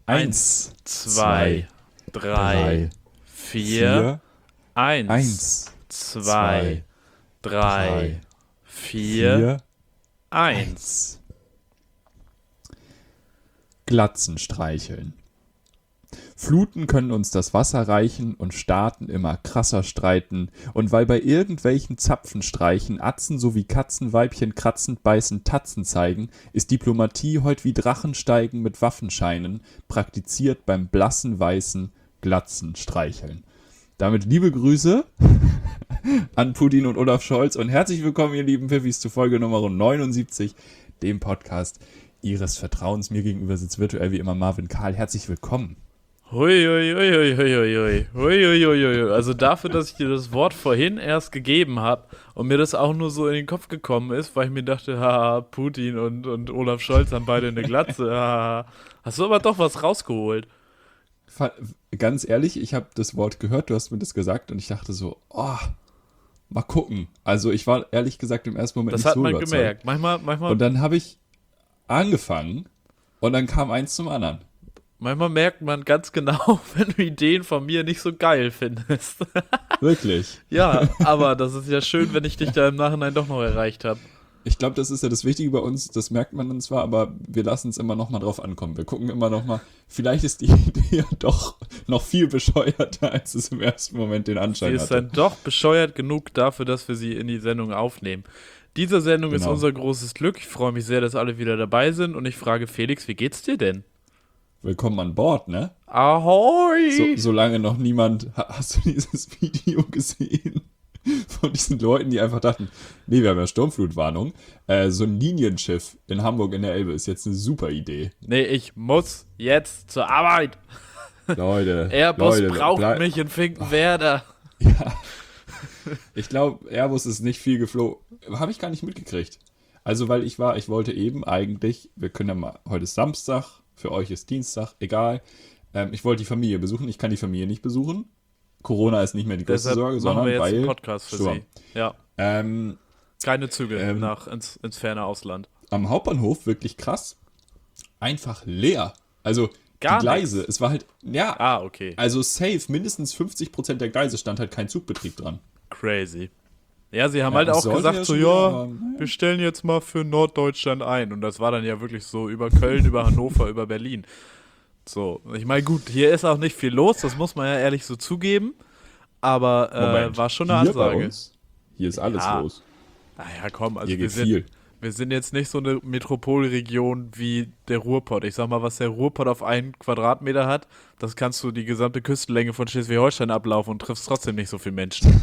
1, 2, 3, 4. 1, 2, 3, 4, 1. Glatzen streicheln. Fluten können uns das Wasser reichen und Staaten immer krasser streiten. Und weil bei irgendwelchen Zapfen streichen, Atzen sowie Katzenweibchen kratzend beißend Tatzen zeigen, ist Diplomatie heut wie Drachensteigen mit Waffenscheinen, praktiziert beim blassen weißen Glatzen streicheln. Damit liebe Grüße an Putin und Olaf Scholz und herzlich willkommen, ihr lieben Pfiffis, zu Folge Nummer 79, dem Podcast Ihres Vertrauens. Mir gegenüber sitzt virtuell wie immer Marvin Karl. Herzlich willkommen. Hui. Also dafür, dass ich dir das Wort vorhin erst gegeben habe und mir das auch nur so in den Kopf gekommen ist, weil ich mir dachte, haha, Putin und Olaf Scholz haben beide eine Glatze, haha. Hast du aber doch was rausgeholt. Ganz ehrlich, ich habe das Wort gehört, du hast mir das gesagt und ich dachte so, mal gucken. Also ich war ehrlich gesagt im ersten Moment das nicht so überzeugt. Das hat man gemerkt. Manchmal. Und dann habe ich angefangen und dann kam eins zum anderen. Manchmal merkt man ganz genau, wenn du Ideen von mir nicht so geil findest. Wirklich? Ja, aber das ist ja schön, wenn ich dich da im Nachhinein doch noch erreicht habe. Ich glaube, das ist ja das Wichtige bei uns, das merkt man dann zwar, aber wir lassen es immer noch mal drauf ankommen. Wir gucken immer noch mal, vielleicht ist die Idee ja doch noch viel bescheuerter, als es im ersten Moment den Anschein hatte. Sie ist dann doch bescheuert genug dafür, dass wir sie in die Sendung aufnehmen. Diese Sendung ist unser großes Glück. Ich freue mich sehr, dass alle wieder dabei sind und ich frage Felix, wie geht's dir denn? Willkommen an Bord, ne? Ahoi! Solange noch niemand... Hast du dieses Video gesehen? Von diesen Leuten, die einfach dachten, nee, wir haben ja Sturmflutwarnung. So ein Linienschiff in Hamburg in der Elbe ist jetzt eine super Idee. Nee, ich muss jetzt zur Arbeit. Leute, Airbus braucht mich in Finkenwerder. Ja. Ich glaube, Airbus ist nicht viel geflogen. Habe ich gar nicht mitgekriegt. Also, weil ich wollte eben eigentlich, wir können ja mal, heute ist Samstag, für euch ist Dienstag, egal. Ich wollte die Familie besuchen, ich kann die Familie nicht besuchen. Corona ist nicht mehr die größte Sorge, sondern wir jetzt weil einen Podcast für Sturm. Sie. Ja. Keine Züge ins ferne Ausland. Am Hauptbahnhof wirklich krass. Einfach leer. Also Gar die Gleise, nichts. es war halt, ja. Okay. Also safe, mindestens 50% der Gleise stand halt kein Zugbetrieb dran. Crazy. Ja, sie haben halt auch gesagt, so, wir stellen jetzt mal für Norddeutschland ein. Und das war dann ja wirklich so über Köln, über Hannover, über Berlin. So, ich meine, gut, hier ist auch nicht viel los, das muss man ja ehrlich so zugeben. Aber war schon eine Ansage. Bei uns? Hier ist alles los. Naja, komm, also hier geht viel. Wir sind jetzt nicht so eine Metropolregion wie der Ruhrpott. Ich sag mal, was der Ruhrpott auf 1 Quadratmeter hat, das kannst du die gesamte Küstenlänge von Schleswig-Holstein ablaufen und triffst trotzdem nicht so viele Menschen.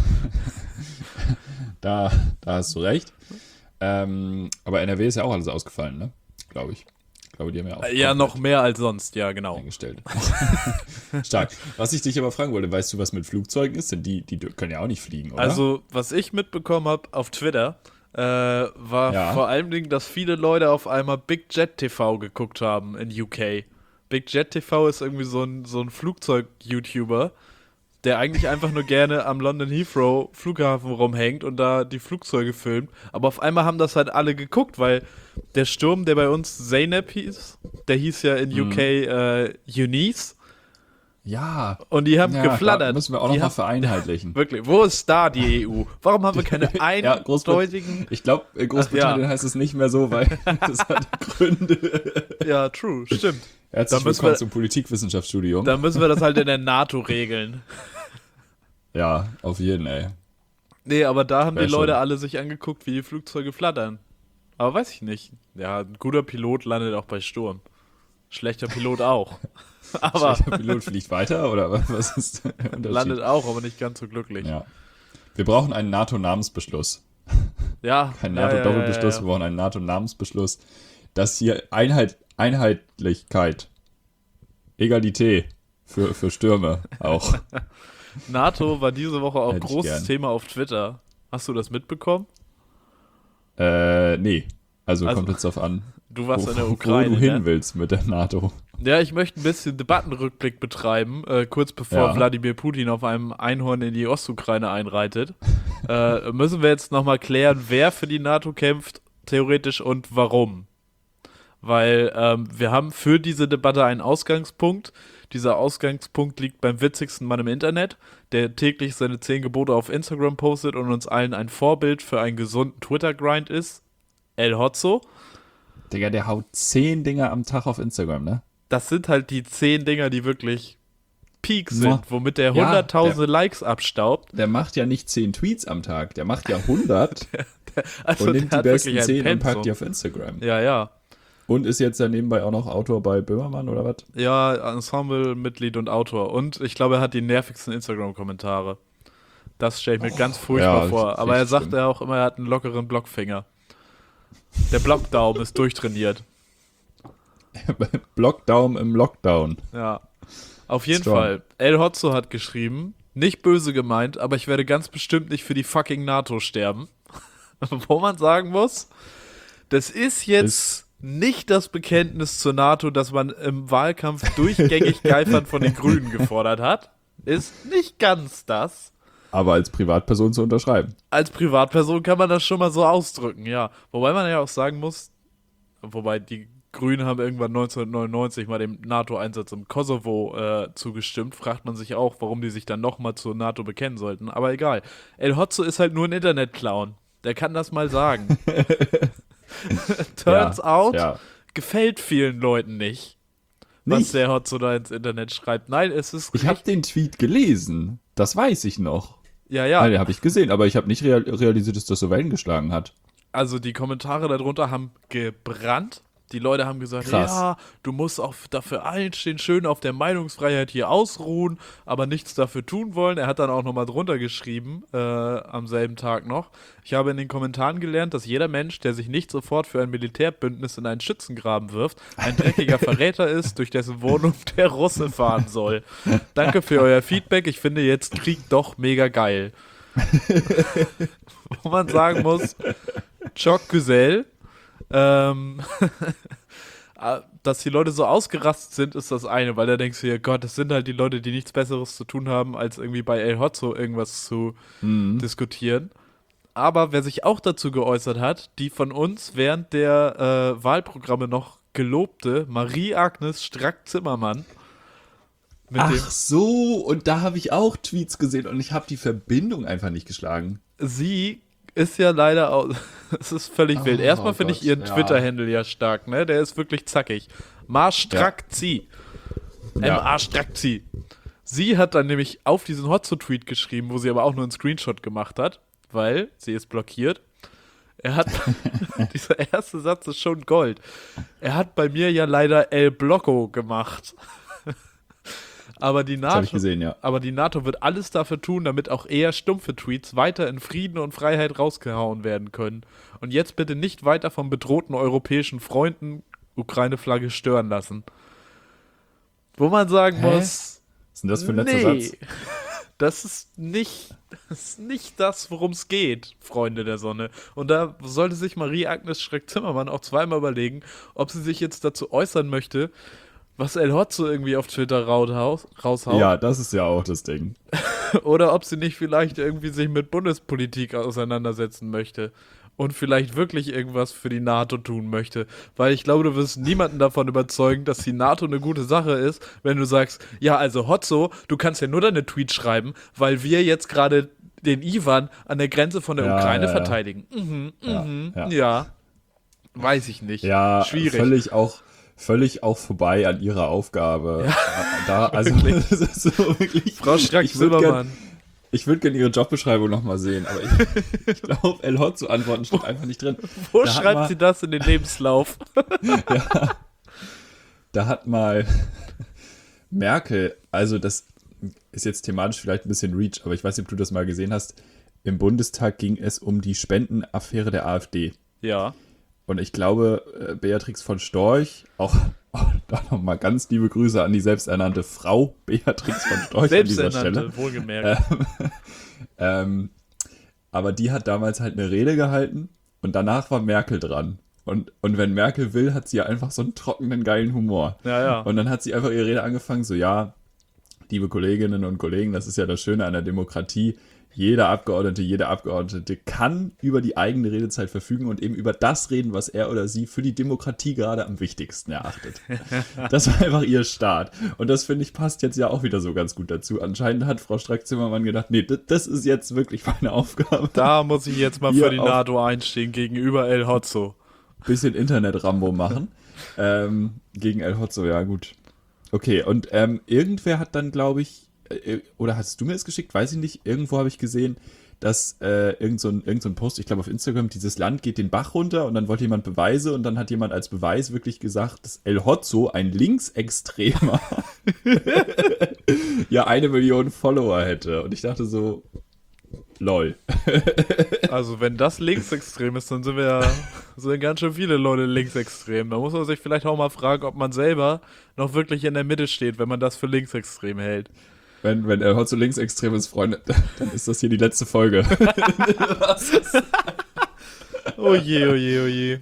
Da hast du recht. Aber NRW ist ja auch alles ausgefallen, ne? Glaube ich. Ich glaube, die haben ja auch. Ja, noch mehr als sonst, ja, genau. Eingestellt. Stark. Was ich dich aber fragen wollte, weißt du, was mit Flugzeugen ist? Denn die können ja auch nicht fliegen, oder? Also, was ich mitbekommen habe auf Twitter, war vor allem, dass viele Leute auf einmal Big Jet TV geguckt haben in UK. Big Jet TV ist irgendwie so ein Flugzeug-YouTuber, der eigentlich einfach nur gerne am London Heathrow Flughafen rumhängt und da die Flugzeuge filmt. Aber auf einmal haben das halt alle geguckt, weil der Sturm, der bei uns Zeynep hieß, der hieß ja in UK Eunice. Ja. Und die haben geflattert. Müssen wir auch noch mal vereinheitlichen. Wirklich, wo ist da die EU? Warum haben wir keine eindeutigen... Ich glaube, in Großbritannien heißt es nicht mehr so, weil das hat Gründe. Ja, true, stimmt. Herzlich willkommen zum Politikwissenschaftsstudium. Dann müssen wir das halt in der NATO regeln. Ja, auf jeden, ey. Nee, aber da haben die Leute alle sich angeguckt, wie die Flugzeuge flattern. Aber weiß ich nicht. Ja, ein guter Pilot landet auch bei Sturm. Schlechter Pilot auch. Aber schlechter Pilot fliegt weiter, oder was ist der Unterschied? Landet auch, aber nicht ganz so glücklich. Ja. Wir brauchen einen NATO-Namensbeschluss. Ja. Kein NATO-Doppelbeschluss, wir brauchen einen NATO-Namensbeschluss. Das hier Einheitlichkeit, Egalität für Stürme auch. NATO war diese Woche auch großes Thema auf Twitter. Hast du das mitbekommen? Nee. Also kommt jetzt drauf an, du warst in der Ukraine, wo du hin willst mit der NATO. Ja, ich möchte ein bisschen Debattenrückblick betreiben, kurz bevor Wladimir Putin auf einem Einhorn in die Ostukraine einreitet. Müssen wir jetzt nochmal klären, wer für die NATO kämpft, theoretisch, und warum. weil wir haben für diese Debatte einen Ausgangspunkt. Dieser Ausgangspunkt liegt beim witzigsten Mann im Internet, der täglich seine 10 Gebote auf Instagram postet und uns allen ein Vorbild für einen gesunden Twitter-Grind ist. El Hotzo. Digga, der haut 10 Dinger am Tag auf Instagram, ne? Das sind halt die 10 Dinger, die wirklich Peak sind, womit der 100.000 Likes abstaubt. Der macht ja nicht 10 Tweets am Tag, der macht ja 100 und nimmt die besten 10 und packt die auf Instagram. Ja. Und ist jetzt ja nebenbei auch noch Autor bei Böhmermann, oder was? Ja, Ensemble-Mitglied und Autor. Und ich glaube, er hat die nervigsten Instagram-Kommentare. Das stelle ich mir ganz furchtbar vor. Aber er sagt ja auch immer, er hat einen lockeren Blockfinger. Der Blockdaum ist durchtrainiert. Blockdaum im Lockdown. Ja. Auf jeden Fall. El Hotzo hat geschrieben, nicht böse gemeint, aber ich werde ganz bestimmt nicht für die fucking NATO sterben. Wo man sagen muss, das ist jetzt nicht das Bekenntnis zur NATO, das man im Wahlkampf durchgängig Geifern von den Grünen gefordert hat. Ist nicht ganz das. Aber als Privatperson zu unterschreiben. Als Privatperson kann man das schon mal so ausdrücken, ja. Wobei man ja auch sagen muss, die Grünen haben irgendwann 1999 mal dem NATO-Einsatz im Kosovo zugestimmt. Fragt man sich auch, warum die sich dann nochmal zur NATO bekennen sollten. Aber egal. El Hotzo ist halt nur ein Internet-Clown. Der kann das mal sagen. Turns out, gefällt vielen Leuten nicht, was der Hotzo da ins Internet schreibt. Nein, es ist... Ich habe den Tweet gelesen. Das weiß ich noch. Ja. Nein, den habe ich gesehen, aber ich habe nicht realisiert, dass das so Wellen geschlagen hat. Also die Kommentare darunter haben gebrannt. Die Leute haben gesagt, krass. Ja, du musst auch dafür einstehen, schön auf der Meinungsfreiheit hier ausruhen, aber nichts dafür tun wollen. Er hat dann auch nochmal drunter geschrieben, am selben Tag noch. Ich habe in den Kommentaren gelernt, dass jeder Mensch, der sich nicht sofort für ein Militärbündnis in einen Schützengraben wirft, ein dreckiger Verräter ist, durch dessen Wohnung der Russe fahren soll. Danke für euer Feedback. Ich finde jetzt Krieg doch mega geil. Wo man sagen muss, Choc Güzel. Dass die Leute so ausgerastet sind, ist das eine, weil da denkst du dir, Gott, das sind halt die Leute, die nichts Besseres zu tun haben, als irgendwie bei El Hotzo irgendwas zu diskutieren. Aber wer sich auch dazu geäußert hat, die von uns während der Wahlprogramme noch gelobte Marie-Agnes Strack-Zimmermann. Ach so, und da habe ich auch Tweets gesehen und ich habe die Verbindung einfach nicht geschlagen. Sie ist ja leider auch, es ist völlig wild. Erstmal finde ich ihren Twitter-Handle ja stark, ne? Der ist wirklich zackig. Marstrakzi. M-A-Strakzi. Sie hat dann nämlich auf diesen Hotzo-Tweet geschrieben, wo sie aber auch nur einen Screenshot gemacht hat, weil sie ist blockiert. Dieser erste Satz ist schon Gold. Er hat bei mir ja leider El Blocco gemacht. Aber die NATO, das hab ich gesehen, ja. Aber die NATO wird alles dafür tun, damit auch eher stumpfe Tweets weiter in Frieden und Freiheit rausgehauen werden können. Und jetzt bitte nicht weiter von bedrohten europäischen Freunden Ukraine-Flagge stören lassen. Wo man sagen muss, was ist denn das für ein letzter Satz? Das ist nicht das, worum es geht, Freunde der Sonne. Und da sollte sich Marie-Agnes Schreck-Zimmermann auch zweimal überlegen, ob sie sich jetzt dazu äußern möchte, was El Hotzo irgendwie auf Twitter raushaut. Ja, das ist ja auch das Ding. Oder ob sie nicht vielleicht irgendwie sich mit Bundespolitik auseinandersetzen möchte und vielleicht wirklich irgendwas für die NATO tun möchte. Weil ich glaube, du wirst niemanden davon überzeugen, dass die NATO eine gute Sache ist, wenn du sagst, ja, also Hotzo, du kannst ja nur deine Tweets schreiben, weil wir jetzt gerade den Ivan an der Grenze von der Ukraine verteidigen. Ja. Weiß ich nicht. Ja, schwierig. Völlig auch vorbei an ihrer Aufgabe. Ja, das ist so wirklich, Frau Strack-Zimmermann. Ich würde gerne ihre Jobbeschreibung nochmal sehen, aber ich glaube, El Hotzo Antworten steht einfach nicht drin. Wo schreibt sie das in den Lebenslauf? Ja, da hat mal Merkel, also das ist jetzt thematisch vielleicht ein bisschen Reach, aber ich weiß nicht, ob du das mal gesehen hast. Im Bundestag ging es um die Spendenaffäre der AfD. Ja. Und ich glaube, Beatrix von Storch, auch da nochmal ganz liebe Grüße an die selbsternannte Frau Beatrix von Storch an dieser Stelle. Wohlgemerkt. Aber die hat damals halt eine Rede gehalten und danach war Merkel dran. Und wenn Merkel will, hat sie ja einfach so einen trockenen, geilen Humor. Ja. Und dann hat sie einfach ihre Rede angefangen, so, ja, liebe Kolleginnen und Kollegen, das ist ja das Schöne an der Demokratie. jede Abgeordnete kann über die eigene Redezeit verfügen und eben über das reden, was er oder sie für die Demokratie gerade am wichtigsten erachtet. Das war einfach ihr Start. Und das, finde ich, passt jetzt ja auch wieder so ganz gut dazu. Anscheinend hat Frau Strack-Zimmermann gedacht, nee, das ist jetzt wirklich meine Aufgabe. Da muss ich jetzt mal für die NATO einstehen gegenüber El Hotzo. Bisschen Internet-Rambo machen. Gegen El Hotzo, ja gut. Okay, und irgendwer hat dann, glaube ich, oder hast du mir das geschickt? Weiß ich nicht. Irgendwo habe ich gesehen, dass irgend so ein Post, ich glaube auf Instagram, dieses Land geht den Bach runter und dann wollte jemand Beweise und dann hat jemand als Beweis wirklich gesagt, dass El Hotzo, ein Linksextremer, ja 1 Million Follower hätte. Und ich dachte so, lol. Also wenn das linksextrem ist, dann sind ganz schön viele Leute linksextrem. Da muss man sich vielleicht auch mal fragen, ob man selber noch wirklich in der Mitte steht, wenn man das für linksextrem hält. Wenn El Hotzo linksextrem ist, Freunde, dann ist das hier die letzte Folge. Oh je, oh je, oh je.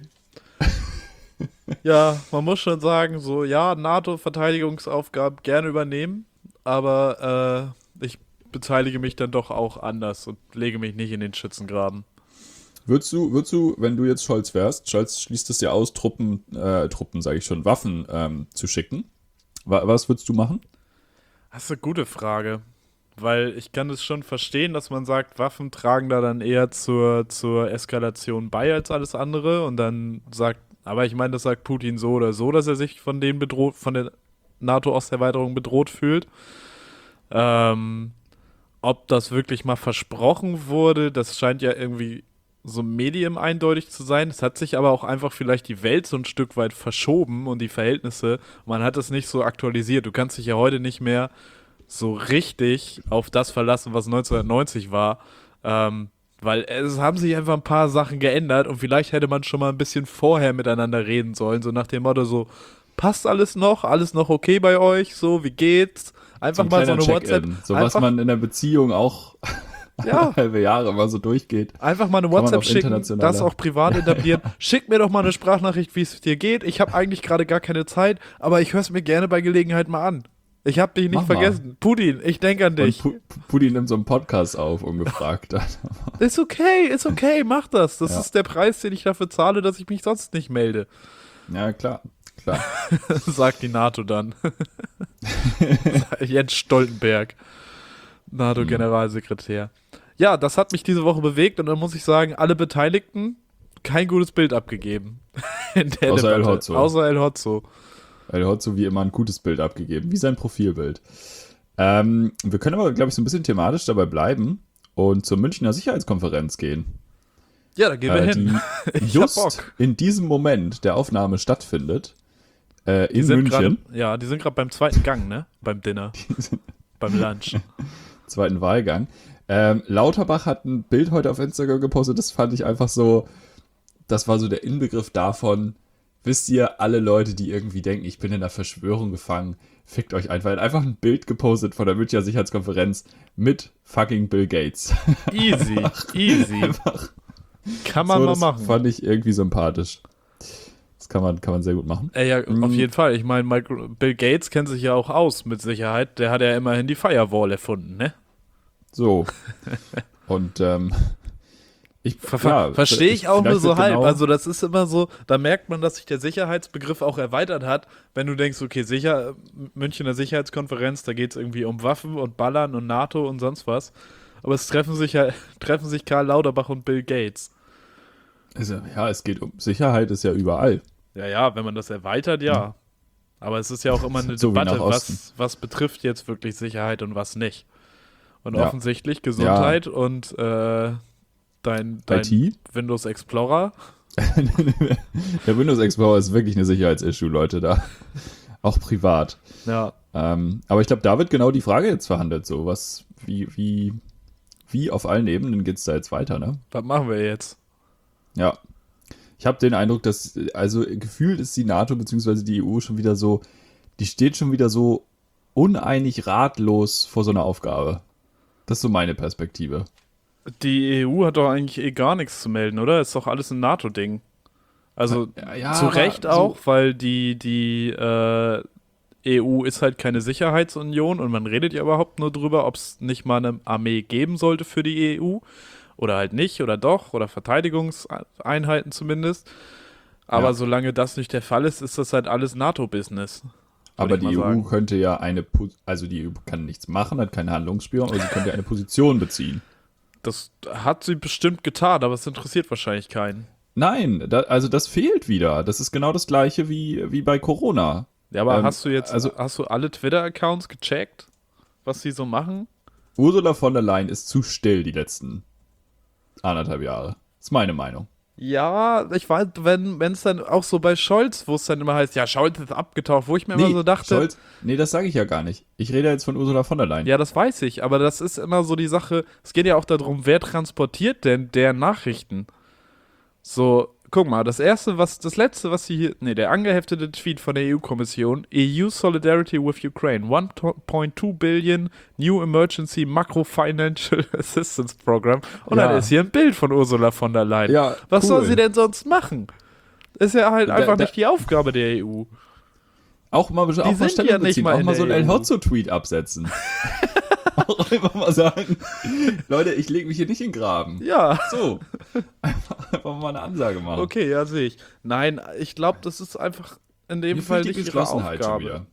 Ja, man muss schon sagen, so, ja, NATO-Verteidigungsaufgaben gerne übernehmen, aber ich beteilige mich dann doch auch anders und lege mich nicht in den Schützengraben. Würdest du, wenn du jetzt Scholz wärst, Scholz schließt es ja aus, Waffen zu schicken. Was würdest du machen? Das ist eine gute Frage, weil ich kann es schon verstehen, dass man sagt, Waffen tragen da dann eher zur Eskalation bei als alles andere und dann sagt, aber ich meine, das sagt Putin so oder so, dass er sich von der NATO-Osterweiterung bedroht fühlt. Ob das wirklich mal versprochen wurde, das scheint ja irgendwie so medium eindeutig zu sein. Es hat sich aber auch einfach vielleicht die Welt so ein Stück weit verschoben und die Verhältnisse. Man hat es nicht so aktualisiert. Du kannst dich ja heute nicht mehr so richtig auf das verlassen, was 1990 war. Weil es haben sich einfach ein paar Sachen geändert und vielleicht hätte man schon mal ein bisschen vorher miteinander reden sollen. So nach dem Motto so, passt alles noch okay bei euch? So, wie geht's? Einfach mal so eine WhatsApp. So was man in der Beziehung auch halbe Jahre mal so durchgeht. Einfach mal eine WhatsApp schicken, das auch privat etablieren. Schick mir doch mal eine Sprachnachricht, wie es dir geht. Ich habe eigentlich gerade gar keine Zeit, aber ich höre es mir gerne bei Gelegenheit mal an. Ich habe dich nicht vergessen. Putin, ich denke an dich. Und Putin nimmt so einen Podcast auf, ungefragt. Ist okay, mach das. Das ist der Preis, den ich dafür zahle, dass ich mich sonst nicht melde. Ja, klar. Sagt die NATO dann. Jens Stoltenberg, NATO-Generalsekretär. Ja, das hat mich diese Woche bewegt und dann muss ich sagen, alle Beteiligten kein gutes Bild abgegeben. Außer El Hotzo. Außer El Hotzo. El Hotzo wie immer ein gutes Bild abgegeben, wie sein Profilbild. Wir können aber, glaube ich, so ein bisschen thematisch dabei bleiben und zur Münchner Sicherheitskonferenz gehen. Ja, da gehen wir hin. Die just in diesem Moment der Aufnahme stattfindet. In München. Die sind gerade beim zweiten Gang, ne? Beim Dinner. Beim Lunch. Zweiten Wahlgang. Lauterbach hat ein Bild heute auf Instagram gepostet, das fand ich einfach so, das war so der Inbegriff davon, wisst ihr, alle Leute, die irgendwie denken, ich bin in einer Verschwörung gefangen, fickt euch einfach. Er hat einfach ein Bild gepostet von der Münchner Sicherheitskonferenz mit fucking Bill Gates. Easy. Einfach. Kann man mal machen. Das fand ich irgendwie sympathisch. Das kann man sehr gut machen. Ja, auf jeden Fall. Ich meine, Bill Gates kennt sich ja auch aus mit Sicherheit. Der hat ja immerhin die Firewall erfunden, ne? So. Und verstehe ich auch nur so halb. Also das ist immer so, da merkt man, dass sich der Sicherheitsbegriff auch erweitert hat, wenn du denkst, okay, Münchner Sicherheitskonferenz, da geht es irgendwie um Waffen und Ballern und NATO und sonst was. Aber es treffen sich Karl Lauterbach und Bill Gates. Also, ja, es geht um Sicherheit, ist ja überall. Ja, wenn man das erweitert, ja. Aber es ist ja auch immer eine so Debatte, was betrifft jetzt wirklich Sicherheit und was nicht. Und Ja. offensichtlich Gesundheit und dein IT? Windows Explorer. Der Windows Explorer ist wirklich eine Sicherheitsissue, Leute, da. Auch privat. Ja. Aber ich glaube, da wird genau die Frage jetzt verhandelt, so wie auf allen Ebenen geht es da jetzt weiter, ne? Was machen wir jetzt? Ja. Ich habe den Eindruck, dass, also gefühlt ist die NATO bzw. die EU schon wieder so, die steht schon wieder so uneinig ratlos vor so einer Aufgabe. Das ist so meine Perspektive. Die EU hat doch eigentlich gar nichts zu melden, oder? Ist doch alles ein NATO-Ding. Also Ja, zu Recht auch, weil die EU ist halt keine Sicherheitsunion und man redet ja überhaupt nur drüber, ob es nicht mal eine Armee geben sollte für die EU oder halt nicht oder doch oder Verteidigungseinheiten zumindest. Aber solange das nicht der Fall ist, ist das halt alles NATO-Business. Aber die EU könnte ja also die EU kann nichts machen, hat keine Handlungsspielraum, aber sie könnte eine Position beziehen. Das hat sie bestimmt getan, aber es interessiert wahrscheinlich keinen. Nein, also das fehlt wieder. Das ist genau das Gleiche wie bei Corona. Ja, aber hast du alle Twitter-Accounts gecheckt, was sie so machen? Ursula von der Leyen ist zu still die letzten 1,5 Jahre. Ist meine Meinung. Ja, ich weiß, wenn es dann auch so bei Scholz, wo es dann immer heißt, ja, Scholz ist abgetaucht, wo ich mir immer so dachte. Das sage ich ja gar nicht. Ich rede jetzt von Ursula von der Leyen. Ja, das weiß ich, aber das ist immer so die Sache, es geht ja auch darum, wer transportiert denn deren Nachrichten? So, guck mal, der angeheftete Tweet von der EU-Kommission, EU Solidarity with Ukraine, 1.2 Billion New Emergency Macro Financial Assistance Program. Und dann ist hier ein Bild von Ursula von der Leyen. Ja, was soll sie denn sonst machen? Ist ja halt einfach nicht die Aufgabe der EU. Auch mal Stellung beziehen, auch mal so einen El Hotzo-Tweet absetzen. Auch einfach mal sagen, Leute, ich lege mich hier nicht in den Graben. Ja. So, einfach mal eine Ansage machen. Okay, ja, sehe ich. Nein, ich glaube, das ist einfach in dem Fall nicht ihre Aufgabe.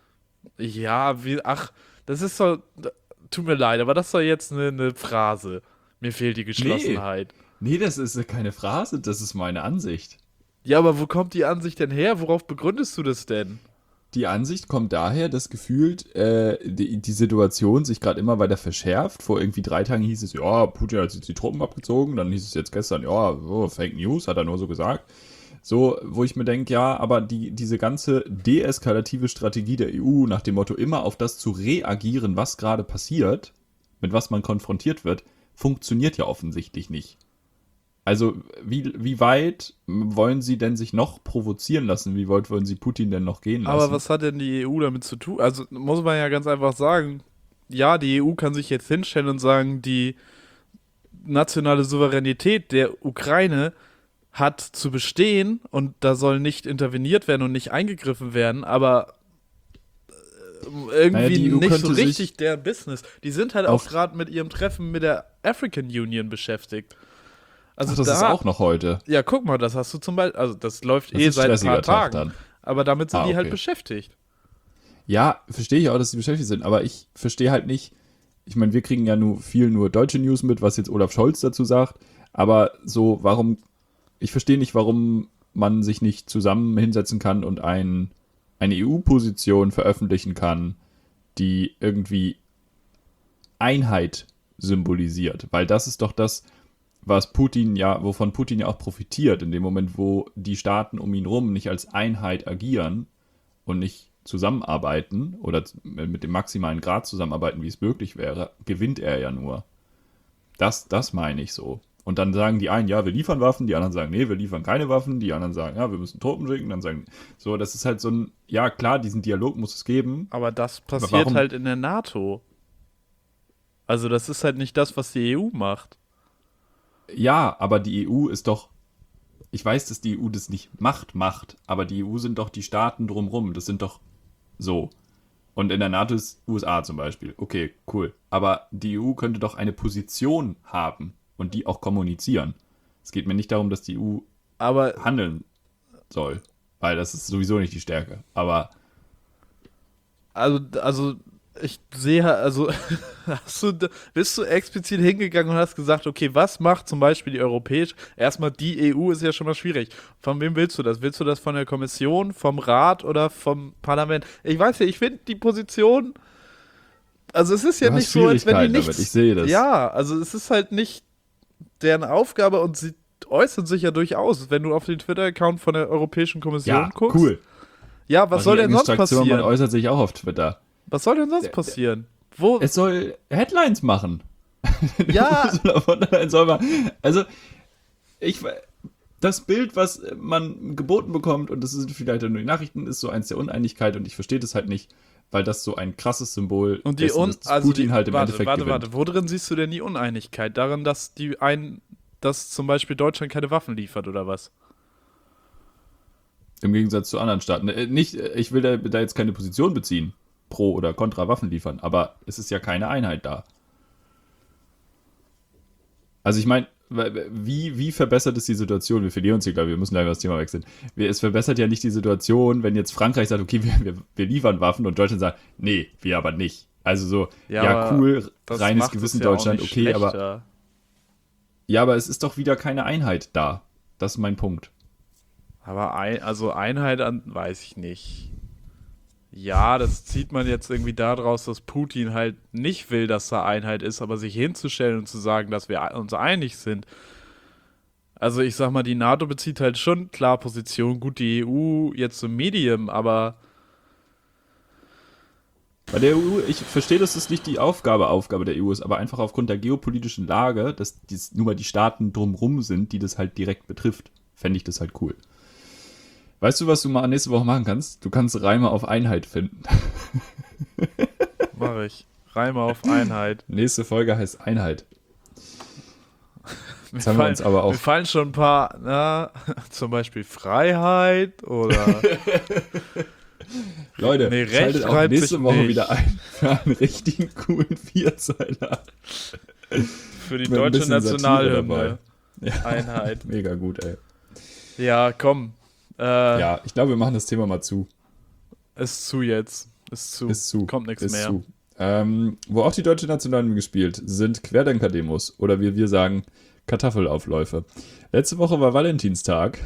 Ja, das ist so, tut mir leid, aber das ist doch jetzt eine Phrase. Mir fehlt die Geschlossenheit. Nee, das ist keine Phrase, das ist meine Ansicht. Ja, aber wo kommt die Ansicht denn her? Worauf begründest du das denn? Die Ansicht kommt daher, dass gefühlt die Situation sich gerade immer weiter verschärft. Vor irgendwie 3 Tagen hieß es, ja, Putin hat jetzt die Truppen abgezogen. Dann hieß es jetzt gestern, ja, Fake News, hat er nur so gesagt. So, wo ich mir denke, ja, aber diese ganze deeskalative Strategie der EU nach dem Motto, immer auf das zu reagieren, was gerade passiert, mit was man konfrontiert wird, funktioniert ja offensichtlich nicht. Also, wie weit wollen sie denn sich noch provozieren lassen? Wie weit wollen sie Putin denn noch gehen lassen? Aber was hat denn die EU damit zu tun? Also, muss man ja ganz einfach sagen, ja, die EU kann sich jetzt hinstellen und sagen, die nationale Souveränität der Ukraine hat zu bestehen und da soll nicht interveniert werden und nicht eingegriffen werden, aber irgendwie nicht so richtig der Business. Die sind halt auch gerade mit ihrem Treffen mit der African Union beschäftigt. Also das ist auch noch heute. Ja, guck mal, das hast du zum Beispiel, also das läuft seit ein paar Tagen. Dann. Aber damit sind die halt beschäftigt. Ja, verstehe ich auch, dass sie beschäftigt sind, aber ich verstehe halt nicht, ich meine, wir kriegen ja nur deutsche News mit, was jetzt Olaf Scholz dazu sagt, aber so, ich verstehe nicht, warum man sich nicht zusammen hinsetzen kann und eine EU-Position veröffentlichen kann, die irgendwie Einheit symbolisiert, weil das ist doch das, wovon Putin ja auch profitiert, in dem Moment, wo die Staaten um ihn rum nicht als Einheit agieren und nicht zusammenarbeiten oder mit dem maximalen Grad zusammenarbeiten, wie es möglich wäre, gewinnt er ja nur. Das meine ich so. Und dann sagen die einen, ja, wir liefern Waffen, die anderen sagen, nee, wir liefern keine Waffen, die anderen sagen, ja, wir müssen Truppen schicken, dann sagen, so, das ist halt so ein, ja, klar, diesen Dialog muss es geben. Aber das passiert halt in der NATO. Also das ist halt nicht das, was die EU macht. Ja, aber die EU ist doch, ich weiß, dass die EU das nicht macht, aber die EU sind doch die Staaten drumrum, das sind doch so. Und in der NATO ist USA zum Beispiel. Okay, cool. Aber die EU könnte doch eine Position haben und die auch kommunizieren. Es geht mir nicht darum, dass die EU handeln soll, weil das ist sowieso nicht die Stärke. Aber also ich sehe, bist du explizit hingegangen und hast gesagt, okay, was macht zum Beispiel die europäische, erstmal die EU ist ja schon mal schwierig. Von wem willst du das? Willst du das von der Kommission, vom Rat oder vom Parlament? Ich weiß ja, ich finde die Position, also es ist ja nicht so, als wenn die nichts, ich sehe das. Ja, also es ist halt nicht deren Aufgabe und sie äußern sich ja durchaus, wenn du auf den Twitter-Account von der Europäischen Kommission guckst. Ja, cool. Ja, was soll denn sonst passieren? Man äußert sich auch auf Twitter. Was soll denn sonst passieren? Es soll Headlines machen. Ja. Also, das Bild, was man geboten bekommt, und das sind vielleicht nur die Nachrichten, ist so eins der Uneinigkeit und ich verstehe das halt nicht, weil das so ein krasses Symbol und ist, dass Putin halt im Endeffekt gewinnt. Warte, worin siehst du denn die Uneinigkeit? Darin, dass dass zum Beispiel Deutschland keine Waffen liefert oder was? Im Gegensatz zu anderen Staaten. Ich will da jetzt keine Position beziehen, pro oder contra Waffen liefern, aber es ist ja keine Einheit da. Also ich meine, wie verbessert es die Situation? Wir verlieren uns hier, glaube ich, wir müssen leider das Thema wechseln. Es verbessert ja nicht die Situation, wenn jetzt Frankreich sagt, okay, wir liefern Waffen und Deutschland sagt, nee, wir aber nicht. Also so, ja cool, reines Gewissen Deutschland, okay, schlechter. Aber ja, aber es ist doch wieder keine Einheit da. Das ist mein Punkt. Aber Einheit weiß ich nicht. Ja, das zieht man jetzt irgendwie daraus, dass Putin halt nicht will, dass da Einheit ist, aber sich hinzustellen und zu sagen, dass wir uns einig sind. Also ich sag mal, die NATO bezieht halt schon klar Position. Gut, die EU jetzt so Medium, aber bei der EU, ich verstehe, dass das nicht die Aufgabe der EU ist, aber einfach aufgrund der geopolitischen Lage, dass nur mal die Staaten drumrum sind, die das halt direkt betrifft, fände ich das halt cool. Weißt du, was du mal nächste Woche machen kannst? Du kannst Reime auf Einheit finden. Mach ich. Reime auf Einheit. Nächste Folge heißt Einheit. Mir fallen schon ein paar, zum Beispiel Freiheit oder Leute, schaltet auch nächste Woche wieder ein für einen richtigen coolen Vierzeiler. Für die deutsche Nationalhymne. Ja, Einheit. Mega gut, ey. Ja, komm. Ja, ich glaube, wir machen das Thema mal zu. Ist zu jetzt. Ist zu. Kommt nichts mehr. Zu. Wo auch die deutsche Nationalhymne gespielt, sind Querdenker-Demos oder wie wir sagen, Kartoffelaufläufe. Letzte Woche war Valentinstag.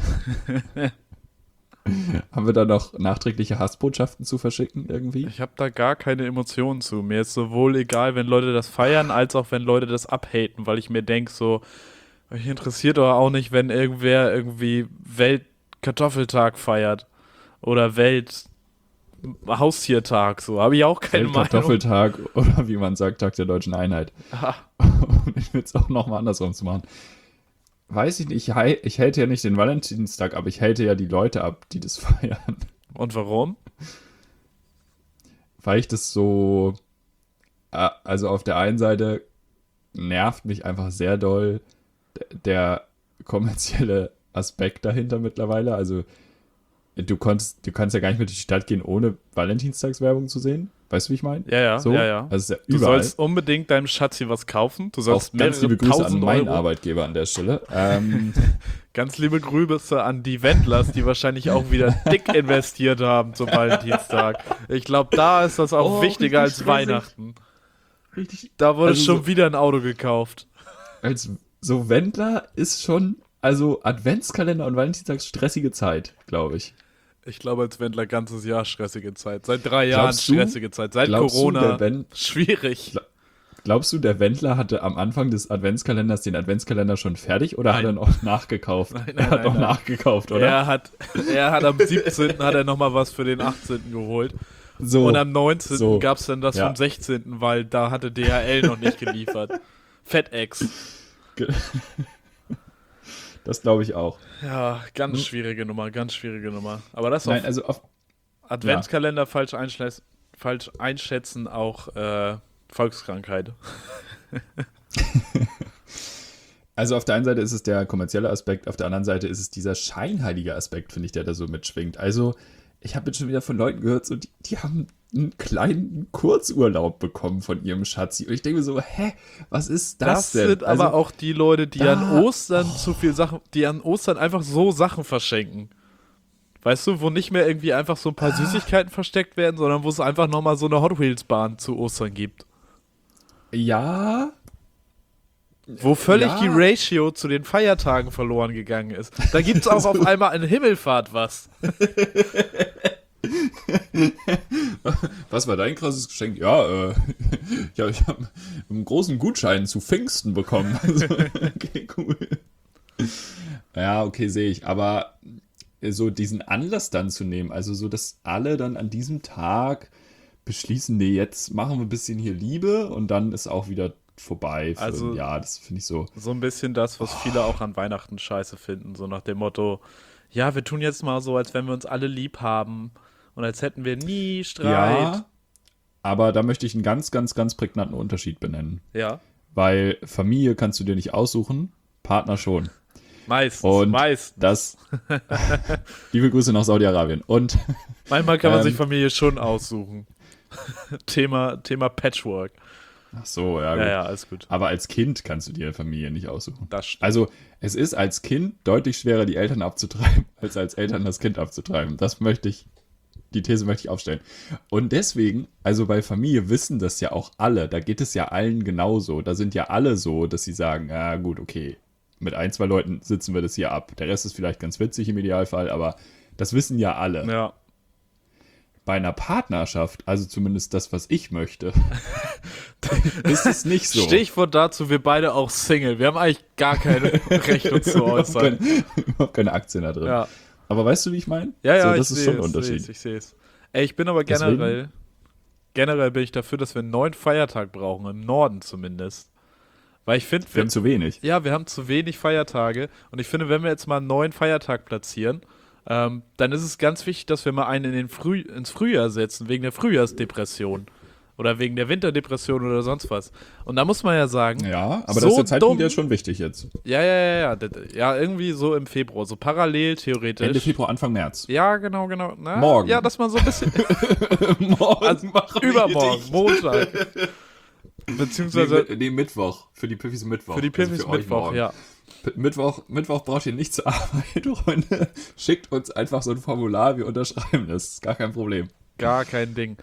Haben wir da noch nachträgliche Hassbotschaften zu verschicken irgendwie? Ich habe da gar keine Emotionen zu. Mir ist sowohl egal, wenn Leute das feiern, als auch wenn Leute das abhaten, weil ich mir denke so, mich interessiert doch auch nicht, wenn irgendwer irgendwie Weltkartoffeltag feiert oder Welthaustiertag, so. Habe ich auch keine Meinung. Kartoffeltag oder wie man sagt, Tag der deutschen Einheit. Und ich will es auch nochmal andersrum zu machen. Weiß ich nicht, ich halte ja nicht den Valentinstag, aber ich halte ja die Leute ab, die das feiern. Und warum? Weil ich das so, also auf der einen Seite nervt mich einfach sehr doll der kommerzielle Aspekt dahinter mittlerweile. Also du kannst ja gar nicht mehr durch die Stadt gehen, ohne Valentinstagswerbung zu sehen. Weißt du, wie ich meine? Ja. So? Ja. Also ist ja du sollst unbedingt deinem Schatzi was kaufen. Du sollst auch ganz liebe Grüße an meinen Euro. Arbeitgeber an der Stelle. Ganz liebe Grüße an die Wendlers, die wahrscheinlich auch wieder dick investiert haben zum Valentinstag. Ich glaube, da ist das auch wichtiger als stressig. Weihnachten. Richtig. Da wurde schon wieder ein Auto gekauft. Als so Wendler ist schon, also Adventskalender und Valentinstags stressige Zeit, glaube ich. Ich glaube, als Wendler ganzes Jahr stressige Zeit. Seit 3 Jahren stressige Zeit. Seit Corona schwierig. Glaubst du, der Wendler hatte am Anfang des Adventskalenders den Adventskalender schon fertig oder hat er noch nachgekauft? Er hat noch nachgekauft, oder? Er hat am 17. hat er nochmal was für den 18. geholt. So, und am 19. gab es dann das vom 16., weil da hatte DHL noch nicht geliefert. FedEx. Das glaube ich auch. Ja, ganz schwierige Nummer. Aber das auf Adventskalender falsch einschätzen, auch Volkskrankheit. Also auf der einen Seite ist es der kommerzielle Aspekt, auf der anderen Seite ist es dieser scheinheilige Aspekt, finde ich, der da so mitschwingt. Also ich habe jetzt schon wieder von Leuten gehört, so die haben einen kleinen Kurzurlaub bekommen von ihrem Schatzi. Und ich denke mir so, was ist das denn? Das sind aber auch die Leute, die an Ostern zu viel Sachen, die an Ostern einfach so Sachen verschenken. Weißt du, wo nicht mehr irgendwie einfach so ein paar Süßigkeiten versteckt werden, sondern wo es einfach nochmal so eine Hot Wheels Bahn zu Ostern gibt. Ja. Wo völlig die Ratio zu den Feiertagen verloren gegangen ist. Da gibt es auch auf einmal an Himmelfahrt was. Was war dein krasses Geschenk? Ja, ich habe einen großen Gutschein zu Pfingsten bekommen. Also, okay, cool. Ja, okay, sehe ich. Aber so diesen Anlass dann zu nehmen, also so, dass alle dann an diesem Tag beschließen, nee, jetzt machen wir ein bisschen hier Liebe und dann ist auch wieder vorbei. Also, ja, das finde ich so. So ein bisschen das, was viele auch an Weihnachten scheiße finden. So nach dem Motto, ja, wir tun jetzt mal so, als wenn wir uns alle lieb haben und als hätten wir nie Streit. Ja, aber da möchte ich einen ganz, ganz, ganz prägnanten Unterschied benennen. Ja. Weil Familie kannst du dir nicht aussuchen, Partner schon. Und das, liebe Grüße nach Saudi-Arabien. Und manchmal kann man sich Familie schon aussuchen. Thema Patchwork. Ach so, ja, gut. Ja, alles gut. Aber als Kind kannst du dir Familie nicht aussuchen. Das stimmt. Also, es ist als Kind deutlich schwerer, die Eltern abzutreiben, als Eltern das Kind abzutreiben. Die These möchte ich aufstellen. Und deswegen, also bei Familie wissen das ja auch alle. Da geht es ja allen genauso. Da sind ja alle so, dass sie sagen, ja gut, okay, mit 1, 2 Leuten sitzen wir das hier ab. Der Rest ist vielleicht ganz witzig im Idealfall, aber das wissen ja alle. Ja. Bei einer Partnerschaft, also zumindest das, was ich möchte, ist es nicht so. Stichwort dazu, wir beide auch Single. Wir haben eigentlich gar keine Recht uns zu äußern. Überhaupt keine Aktien da drin. Ja. Aber weißt du, wie ich meine? Ja, so, das ist schon ein Unterschied. Ich sehe es. Ey, ich bin aber generell bin ich dafür, dass wir einen neuen Feiertag brauchen, im Norden zumindest. Weil ich finde, wir haben zu wenig. Ja, wir haben zu wenig Feiertage. Und ich finde, wenn wir jetzt mal einen neuen Feiertag platzieren, dann ist es ganz wichtig, dass wir mal einen ins Frühjahr setzen, wegen der Frühjahrsdepression. Oder wegen der Winterdepression oder sonst was. Und da muss man ja sagen, ja, aber das ist der Zeitpunkt ja schon wichtig jetzt. Ja, irgendwie so im Februar, so parallel theoretisch. Ende Februar, Anfang März. Ja, genau. Na, morgen. Ja, dass man so ein bisschen morgen also, übermorgen, Montag. Beziehungsweise nee, Mittwoch. Für die Piffis Mittwoch. Für die Piffis also Mittwoch, ja. Mittwoch braucht ihr nicht zur Arbeit, Freunde. Schickt uns einfach so ein Formular, wir unterschreiben das. Ist gar kein Problem. Gar kein Ding.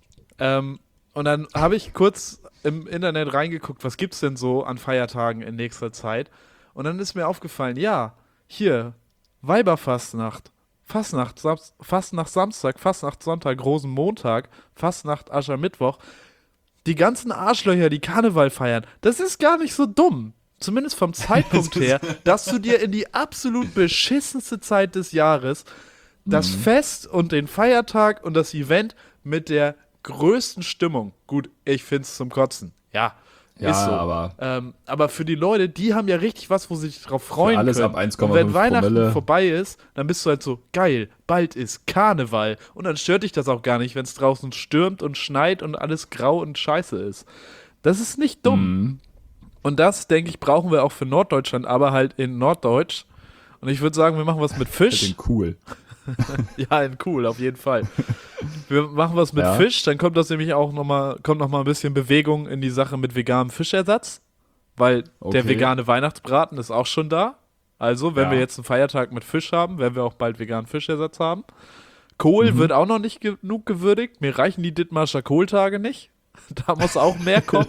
Und dann habe ich kurz im Internet reingeguckt, was gibt's denn so an Feiertagen in nächster Zeit? Und dann ist mir aufgefallen, ja, hier, Weiberfastnacht, Fastnacht Samstag, Fastnacht Sonntag, Rosenmontag, Fastnacht Aschermittwoch. Die ganzen Arschlöcher, die Karneval feiern, das ist gar nicht so dumm. Zumindest vom Zeitpunkt her, dass du dir in die absolut beschissenste Zeit des Jahres das Fest und den Feiertag und das Event mit der größten Stimmung. Gut, ich find's zum Kotzen. Ja, ist so. Aber für die Leute, die haben ja richtig was, wo sie sich drauf freuen alles können. Ab 1,5 und wenn Weihnachten Promille vorbei ist, dann bist du halt so, geil, bald ist Karneval. Und dann stört dich das auch gar nicht, wenn es draußen stürmt und schneit und alles grau und scheiße ist. Das ist nicht dumm. Und das, denke ich, brauchen wir auch für Norddeutschland, aber halt in Norddeutsch. Und ich würde sagen, wir machen was mit Fisch. Den cool. Ja, in cool, auf jeden Fall. Wir machen was mit Fisch, dann kommt das nämlich auch nochmal ein bisschen Bewegung in die Sache mit veganem Fischersatz, weil der vegane Weihnachtsbraten ist auch schon da. Also, wenn wir jetzt einen Feiertag mit Fisch haben, werden wir auch bald veganen Fischersatz haben. Kohl wird auch noch nicht genug gewürdigt. Mir reichen die Dithmarscher Kohltage nicht. Da muss auch mehr kommen.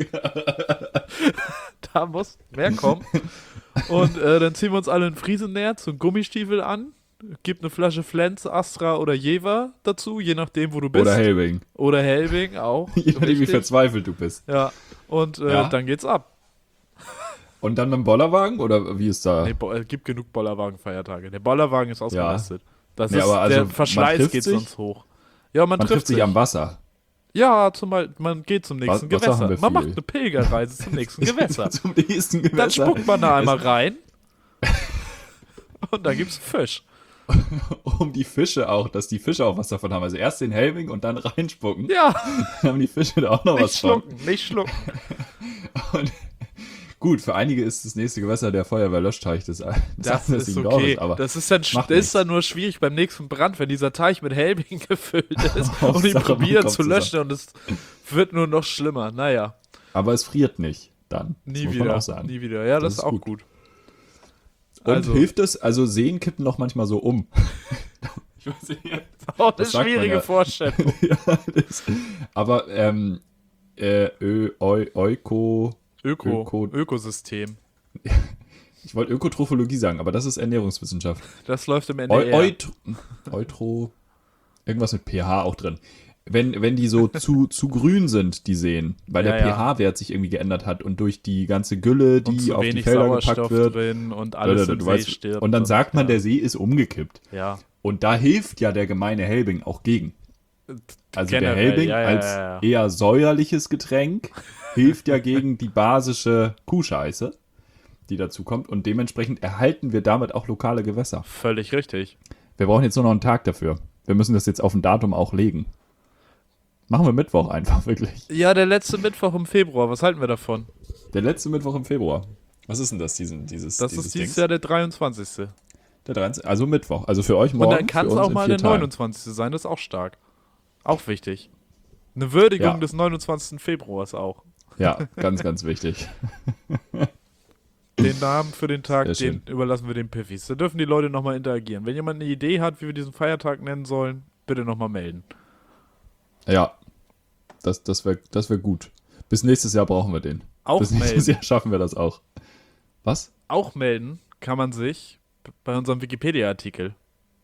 Da muss mehr kommen. Und dann ziehen wir uns alle ein Friesennerz und Gummistiefel an. Gibt eine Flasche Flens, Astra oder Jever dazu, je nachdem, wo du bist. Oder Helbing auch. Je nachdem, wie verzweifelt du bist. Ja, und dann geht's ab. Und dann mit dem Bollerwagen? Oder wie ist da? Nee, es gibt genug Bollerwagen-Feiertage. Der Bollerwagen ist ausgelastet. Das ist, also der Verschleiß geht sonst hoch. Ja, man trifft sich am Wasser. Ja, man geht zum nächsten Gewässer. Man macht eine Pilgerreise zum nächsten Gewässer. Dann spuckt man da einmal rein und dann gibt's Fisch. Um die Fische auch, dass die Fische auch was davon haben. Also erst den Helming und dann reinspucken. Ja. Dann haben die Fische da auch noch was von. Nicht schlucken. Und gut, für einige ist das nächste Gewässer der Feuerwehrlöschteich. Das ist okay. Aber das ist dann nur schwierig beim nächsten Brand, wenn dieser Teich mit Helming gefüllt ist und ihn probieren zu löschen und es wird nur noch schlimmer. Naja. Aber es friert nicht dann. Nie wieder. Ja, das ist auch gut. Und hilft es, also Seen kippen noch manchmal so um. Ich weiß nicht, eine schwierige Vorstellung. Ja, aber Ökosystem. Ich wollte Ökotrophologie sagen, aber das ist Ernährungswissenschaft. Das läuft im NDR. Irgendwas mit pH auch drin. Wenn die so zu grün sind, die Seen, weil der pH-Wert sich irgendwie geändert hat und durch die ganze Gülle, die auf die Felder gepackt wird, drin und alles im See stirbt. Und dann sagt man, der See ist umgekippt. Ja. Und da hilft ja der gemeine Helbing auch gegen. Also generell, der Helbing als eher säuerliches Getränk hilft ja gegen die basische Kuhscheiße, die dazu kommt. Und dementsprechend erhalten wir damit auch lokale Gewässer. Völlig richtig. Wir brauchen jetzt nur noch einen Tag dafür. Wir müssen das jetzt auf ein Datum auch legen. Machen wir Mittwoch einfach, wirklich. Ja, der letzte Mittwoch im Februar. Was halten wir davon? Der letzte Mittwoch im Februar. Was ist denn das, Das dieses ist dieses Dings? Jahr der 23. Der 13. Also Mittwoch. Also für euch morgen. Und dann kann es auch mal der 29. sein, das ist auch stark. Auch wichtig. Eine Würdigung des 29. Februars auch. Ja, ganz, ganz wichtig. Den Namen für den Tag, den überlassen wir den Piffis. Da dürfen die Leute nochmal interagieren. Wenn jemand eine Idee hat, wie wir diesen Feiertag nennen sollen, bitte nochmal melden. Ja, das wär gut. Bis nächstes Jahr brauchen wir den. Auch Bis melden. nächstes Jahr schaffen wir das auch. Was? Auch melden kann man sich bei unserem Wikipedia-Artikel.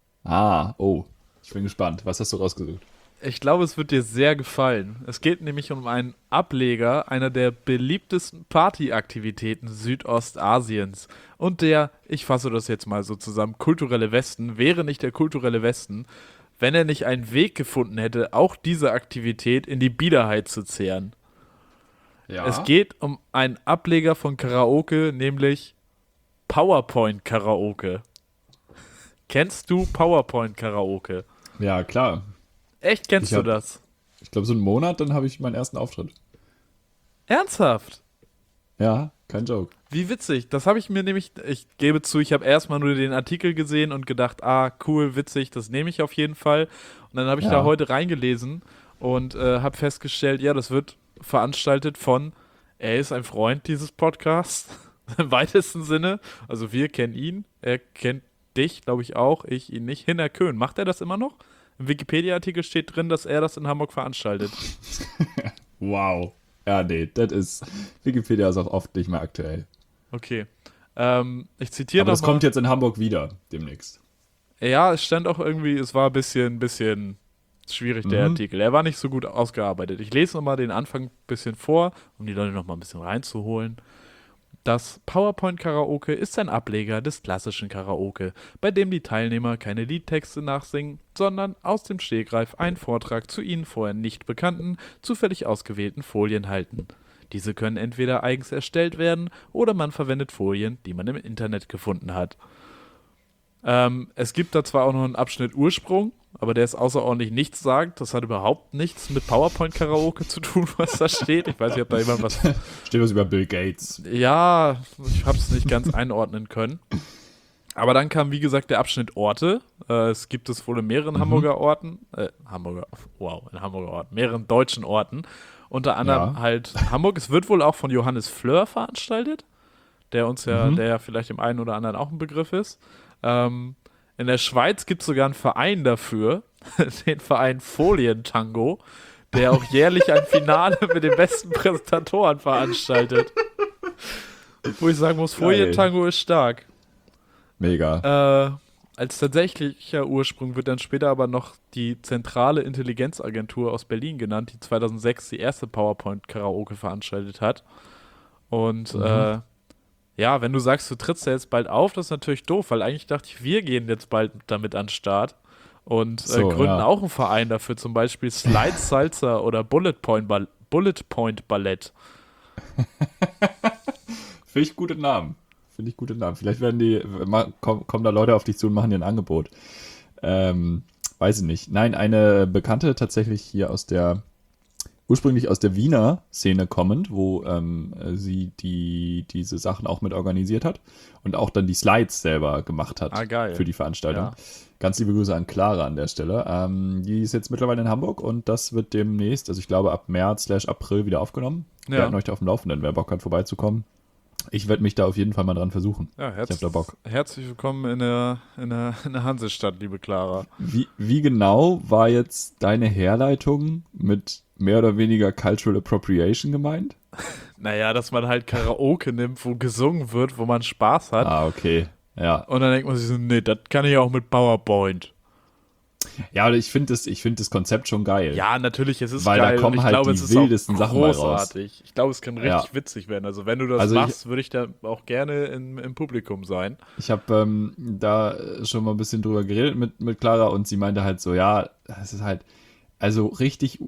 Ich bin gespannt. Was hast du rausgesucht? Ich glaube, es wird dir sehr gefallen. Es geht nämlich um einen Ableger einer der beliebtesten Partyaktivitäten Südostasiens. Und ich fasse das jetzt mal so zusammen, kulturelle Westen wäre nicht der kulturelle Westen, wenn er nicht einen Weg gefunden hätte, auch diese Aktivität in die Biederheit zu zehren. Ja. Es geht um einen Ableger von Karaoke, nämlich PowerPoint-Karaoke. Kennst du PowerPoint-Karaoke? Ja, klar. Echt, kennst du das? Ich glaube, so einen Monat, dann habe ich meinen ersten Auftritt. Ernsthaft? Ja, kein Joke. Wie witzig. Das habe ich mir nämlich, ich gebe zu, ich habe erstmal nur den Artikel gesehen und gedacht, cool, witzig, das nehme ich auf jeden Fall. Und dann habe ich da heute reingelesen und habe festgestellt, ja, das wird veranstaltet von, er ist ein Freund dieses Podcasts, im weitesten Sinne. Also wir kennen ihn, er kennt dich, glaube ich auch, ich ihn nicht. Hinner Köhn, macht er das immer noch? Im Wikipedia-Artikel steht drin, dass er das in Hamburg veranstaltet. Wow. Ja, nee, das ist, Wikipedia ist auch oft nicht mehr aktuell. Okay. Ich zitiere Aber das kommt jetzt in Hamburg wieder, demnächst. Ja, es stand auch irgendwie, es war ein bisschen schwierig, der Artikel. Er war nicht so gut ausgearbeitet. Ich lese nochmal den Anfang ein bisschen vor, um die Leute nochmal ein bisschen reinzuholen. Das PowerPoint-Karaoke ist ein Ableger des klassischen Karaoke, bei dem die Teilnehmer keine Liedtexte nachsingen, sondern aus dem Stegreif einen Vortrag zu ihnen vorher nicht bekannten, zufällig ausgewählten Folien halten. Diese können entweder eigens erstellt werden oder man verwendet Folien, die man im Internet gefunden hat. Es gibt da zwar auch noch einen Abschnitt Ursprung, aber der ist außerordentlich nichtssagend. Das hat überhaupt nichts mit PowerPoint-Karaoke zu tun, was da steht. Ich weiß nicht, ob da jemand was... Steht was über Bill Gates. Ja, ich habe es nicht ganz einordnen können. Aber dann kam, wie gesagt, der Abschnitt Orte. Es gibt es wohl in mehreren Hamburger Orten. Mehreren deutschen Orten. Unter anderem halt Hamburg. Es wird wohl auch von Johannes Fleur veranstaltet, der uns der ja vielleicht dem einen oder anderen auch ein Begriff ist. In der Schweiz gibt es sogar einen Verein dafür, den Verein Folientango, der auch jährlich ein Finale mit den besten Präsentatoren veranstaltet. Wo ich sagen muss, Folientango ist stark. Mega. Als tatsächlicher Ursprung wird dann später aber noch die Zentrale Intelligenzagentur aus Berlin genannt, die 2006 die erste PowerPoint-Karaoke veranstaltet hat. Und wenn du sagst, du trittst ja jetzt bald auf, das ist natürlich doof, weil eigentlich dachte ich, wir gehen jetzt bald damit an den Start und gründen auch einen Verein dafür, zum Beispiel Slide Salsa oder Bullet Point Ballett. Finde ich gute Namen. Vielleicht kommen da Leute auf dich zu und machen dir ein Angebot. Weiß ich nicht. Nein, eine Bekannte tatsächlich hier ursprünglich aus der Wiener Szene kommend, wo sie diese Sachen auch mit organisiert hat und auch dann die Slides selber gemacht hat für die Veranstaltung. Ja. Ganz liebe Grüße an Clara an der Stelle. Die ist jetzt mittlerweile in Hamburg und das wird demnächst, also ich glaube ab März/April wieder aufgenommen. Wir halten euch da auf dem Laufenden, wer Bock hat vorbeizukommen. Ich werde mich da auf jeden Fall mal dran versuchen. Ja, ich hab da Bock. Herzlich willkommen in der Hansestadt, liebe Clara. Wie genau war jetzt deine Herleitung mit mehr oder weniger Cultural Appropriation gemeint? Naja, dass man halt Karaoke nimmt, wo gesungen wird, wo man Spaß hat. Okay, ja. Und dann denkt man sich so, nee, das kann ich auch mit PowerPoint. Ja, ich finde das Konzept schon geil. Ja, natürlich, es ist geil. Weil da kommen halt die wildesten Sachen bei raus. Ich glaube, es kann richtig witzig werden. Also wenn du das machst, würde ich da auch gerne im Publikum sein. Ich habe da schon mal ein bisschen drüber geredet mit Clara und sie meinte halt so, ja, es ist halt also richtig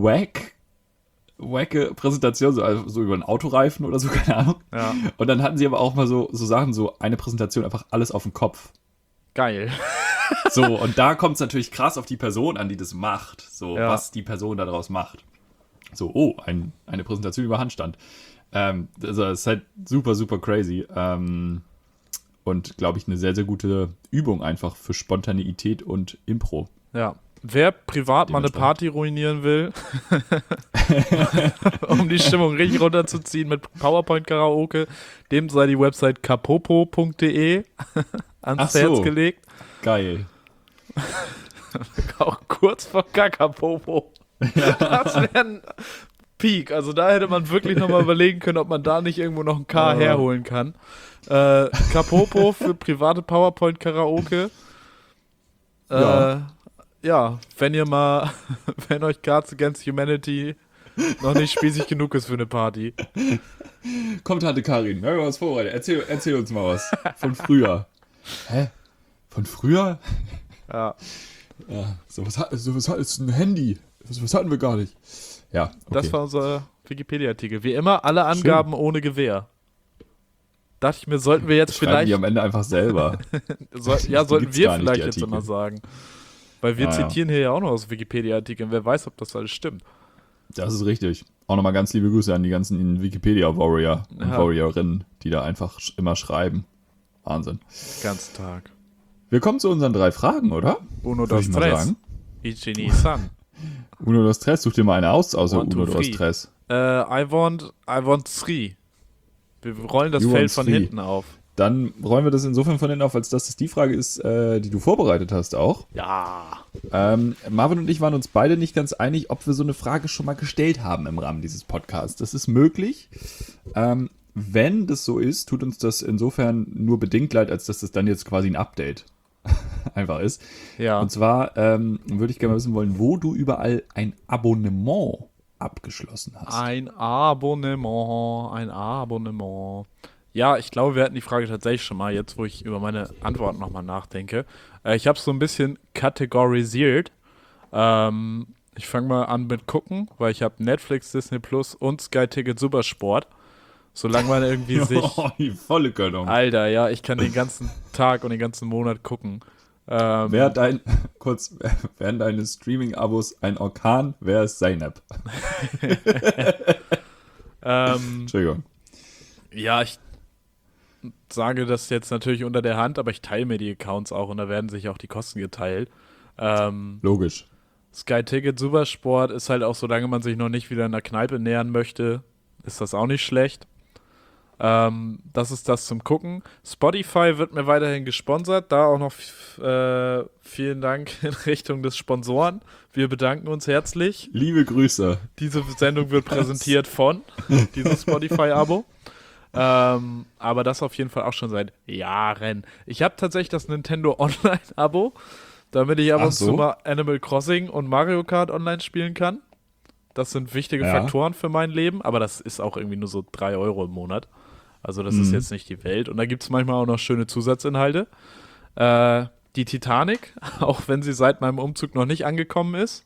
wacke Präsentation, so über einen Autoreifen oder so, keine Ahnung. Ja. Und dann hatten sie aber auch mal so Sachen, so eine Präsentation, einfach alles auf den Kopf. Geil. So, und da kommt es natürlich krass auf die Person an, die das macht. So, was die Person daraus macht. So, eine Präsentation über Handstand. Also das ist halt super, super crazy. Und, glaube ich, eine sehr, sehr gute Übung einfach für Spontaneität und Impro. Ja. Wer privat mal eine Party ruinieren will, um die Stimmung richtig runterzuziehen mit PowerPoint-Karaoke, dem sei die Website kapopo.de ans Herz gelegt. Geil. Auch kurz vor Kakapopo. Ja. Das wäre ein Peak. Also da hätte man wirklich nochmal überlegen können, ob man da nicht irgendwo noch ein K herholen kann. Kapopo für private PowerPoint-Karaoke. Ja, wenn euch Cards Against Humanity noch nicht spießig genug ist für eine Party. Komm, Tante Karin, wir haben was vorbereitet. Erzähl uns mal was von früher. Hä? Von früher? Ja. Sowas ist ein Handy. Was hatten wir gar nicht. Ja, okay. Das war unser Wikipedia-Artikel. Wie immer, alle Angaben ohne Gewähr. Dachte ich mir, sollten wir jetzt vielleicht... die am Ende einfach selber. Sollten wir vielleicht jetzt immer sagen. Weil wir zitieren hier ja auch noch aus Wikipedia-Artikeln. Wer weiß, ob das alles stimmt. Das ist richtig. Auch nochmal ganz liebe Grüße an die ganzen Wikipedia-Warrior und Warriorinnen, die da einfach immer schreiben. Wahnsinn. Ganz Tag. Wir kommen zu unseren 3 Fragen, oder? Uno, dos, tres. Ichi-ni-san. Uno, dos, tres. Such dir mal eine aus, außer Uno, dos, tres. I want three. Wir rollen das Feld von hinten auf. Dann rollen wir das insofern von hinten auf, als dass das die Frage ist, die du vorbereitet hast auch. Ja. Marvin und ich waren uns beide nicht ganz einig, ob wir so eine Frage schon mal gestellt haben im Rahmen dieses Podcasts. Das ist möglich. Wenn das so ist, tut uns das insofern nur bedingt leid, als dass das dann jetzt quasi ein Update einfach ist. Ja. Und zwar würde ich gerne wissen wollen, wo du überall ein Abonnement abgeschlossen hast. Ein Abonnement. Ja, ich glaube, wir hatten die Frage tatsächlich schon mal, jetzt wo ich über meine Antworten nochmal nachdenke. Ich habe es so ein bisschen kategorisiert. Ich fange mal an mit gucken, weil ich habe Netflix, Disney Plus und Sky Ticket Supersport. Solange man irgendwie sich... die volle Gönnung. Alter, ja, ich kann den ganzen Tag und den ganzen Monat gucken. Wären deine Streaming-Abos ein Orkan, wäre es Zeynep. Entschuldigung. Ja, ich sage das jetzt natürlich unter der Hand, aber ich teile mir die Accounts auch und da werden sich auch die Kosten geteilt. Logisch. Sky Ticket Supersport ist halt auch, solange man sich noch nicht wieder in der Kneipe nähern möchte, ist das auch nicht schlecht. Das ist das zum Gucken. Spotify wird mir weiterhin gesponsert. Da auch noch vielen Dank in Richtung des Sponsoren. Wir bedanken uns herzlich. Liebe Grüße. Diese Sendung wird präsentiert von diesem Spotify-Abo. Aber das auf jeden Fall auch schon seit Jahren. Ich habe tatsächlich das Nintendo Online-Abo, damit ich ab und zu mal Animal Crossing und Mario Kart online spielen kann. Das sind wichtige Faktoren für mein Leben, aber das ist auch irgendwie nur so 3 Euro im Monat. Also das ist jetzt nicht die Welt. Und da gibt es manchmal auch noch schöne Zusatzinhalte. Die Titanic, auch wenn sie seit meinem Umzug noch nicht angekommen ist.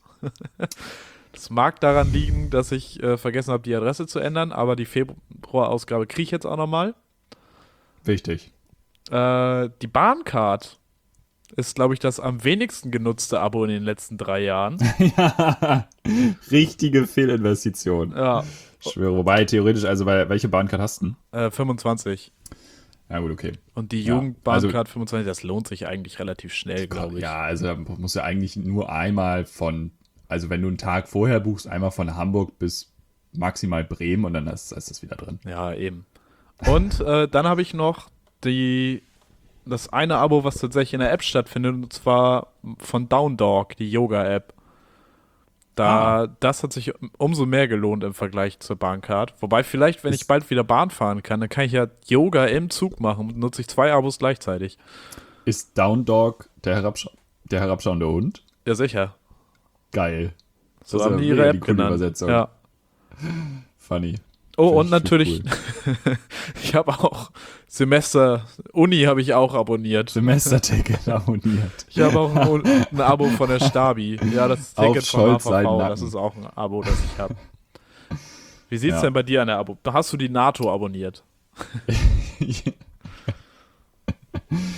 Das mag daran liegen, dass ich vergessen habe, die Adresse zu ändern, aber die Februarausgabe kriege ich jetzt auch nochmal. Wichtig. Die Bahncard ist, glaube ich, das am wenigsten genutzte Abo in den letzten 3 Jahren. Ja, richtige Fehlinvestition. Ja. Ich schwöre, wobei theoretisch, also welche Bahncard hast du? 25. Ja gut, okay. Und die Jugendbahncard 25, das lohnt sich eigentlich relativ schnell, glaube ich. Ja, also da musst du eigentlich nur einmal also wenn du einen Tag vorher buchst, einmal von Hamburg bis maximal Bremen und dann ist das wieder drin. Ja, eben. Und dann habe ich noch das eine Abo, was tatsächlich in der App stattfindet, und zwar von Down Dog, die Yoga-App. Das hat sich umso mehr gelohnt im Vergleich zur Bahncard. Wobei vielleicht, wenn ich bald wieder Bahn fahren kann, dann kann ich ja Yoga im Zug machen und nutze ich 2 Abos gleichzeitig. Ist Down Dog der herabschauende Hund? Ja, sicher. Geil. So haben die ihre App genannt. Übersetzung. Ja. Funny. Oh, und natürlich, cool. Ich habe auch Uni habe ich auch abonniert. Semesterticket abonniert. Ich habe auch ein Abo von der Stabi. Ja, das Ticket von HVV, das ist auch ein Abo, das ich habe. Wie sieht es denn bei dir an der Abo? Hast du die NATO abonniert?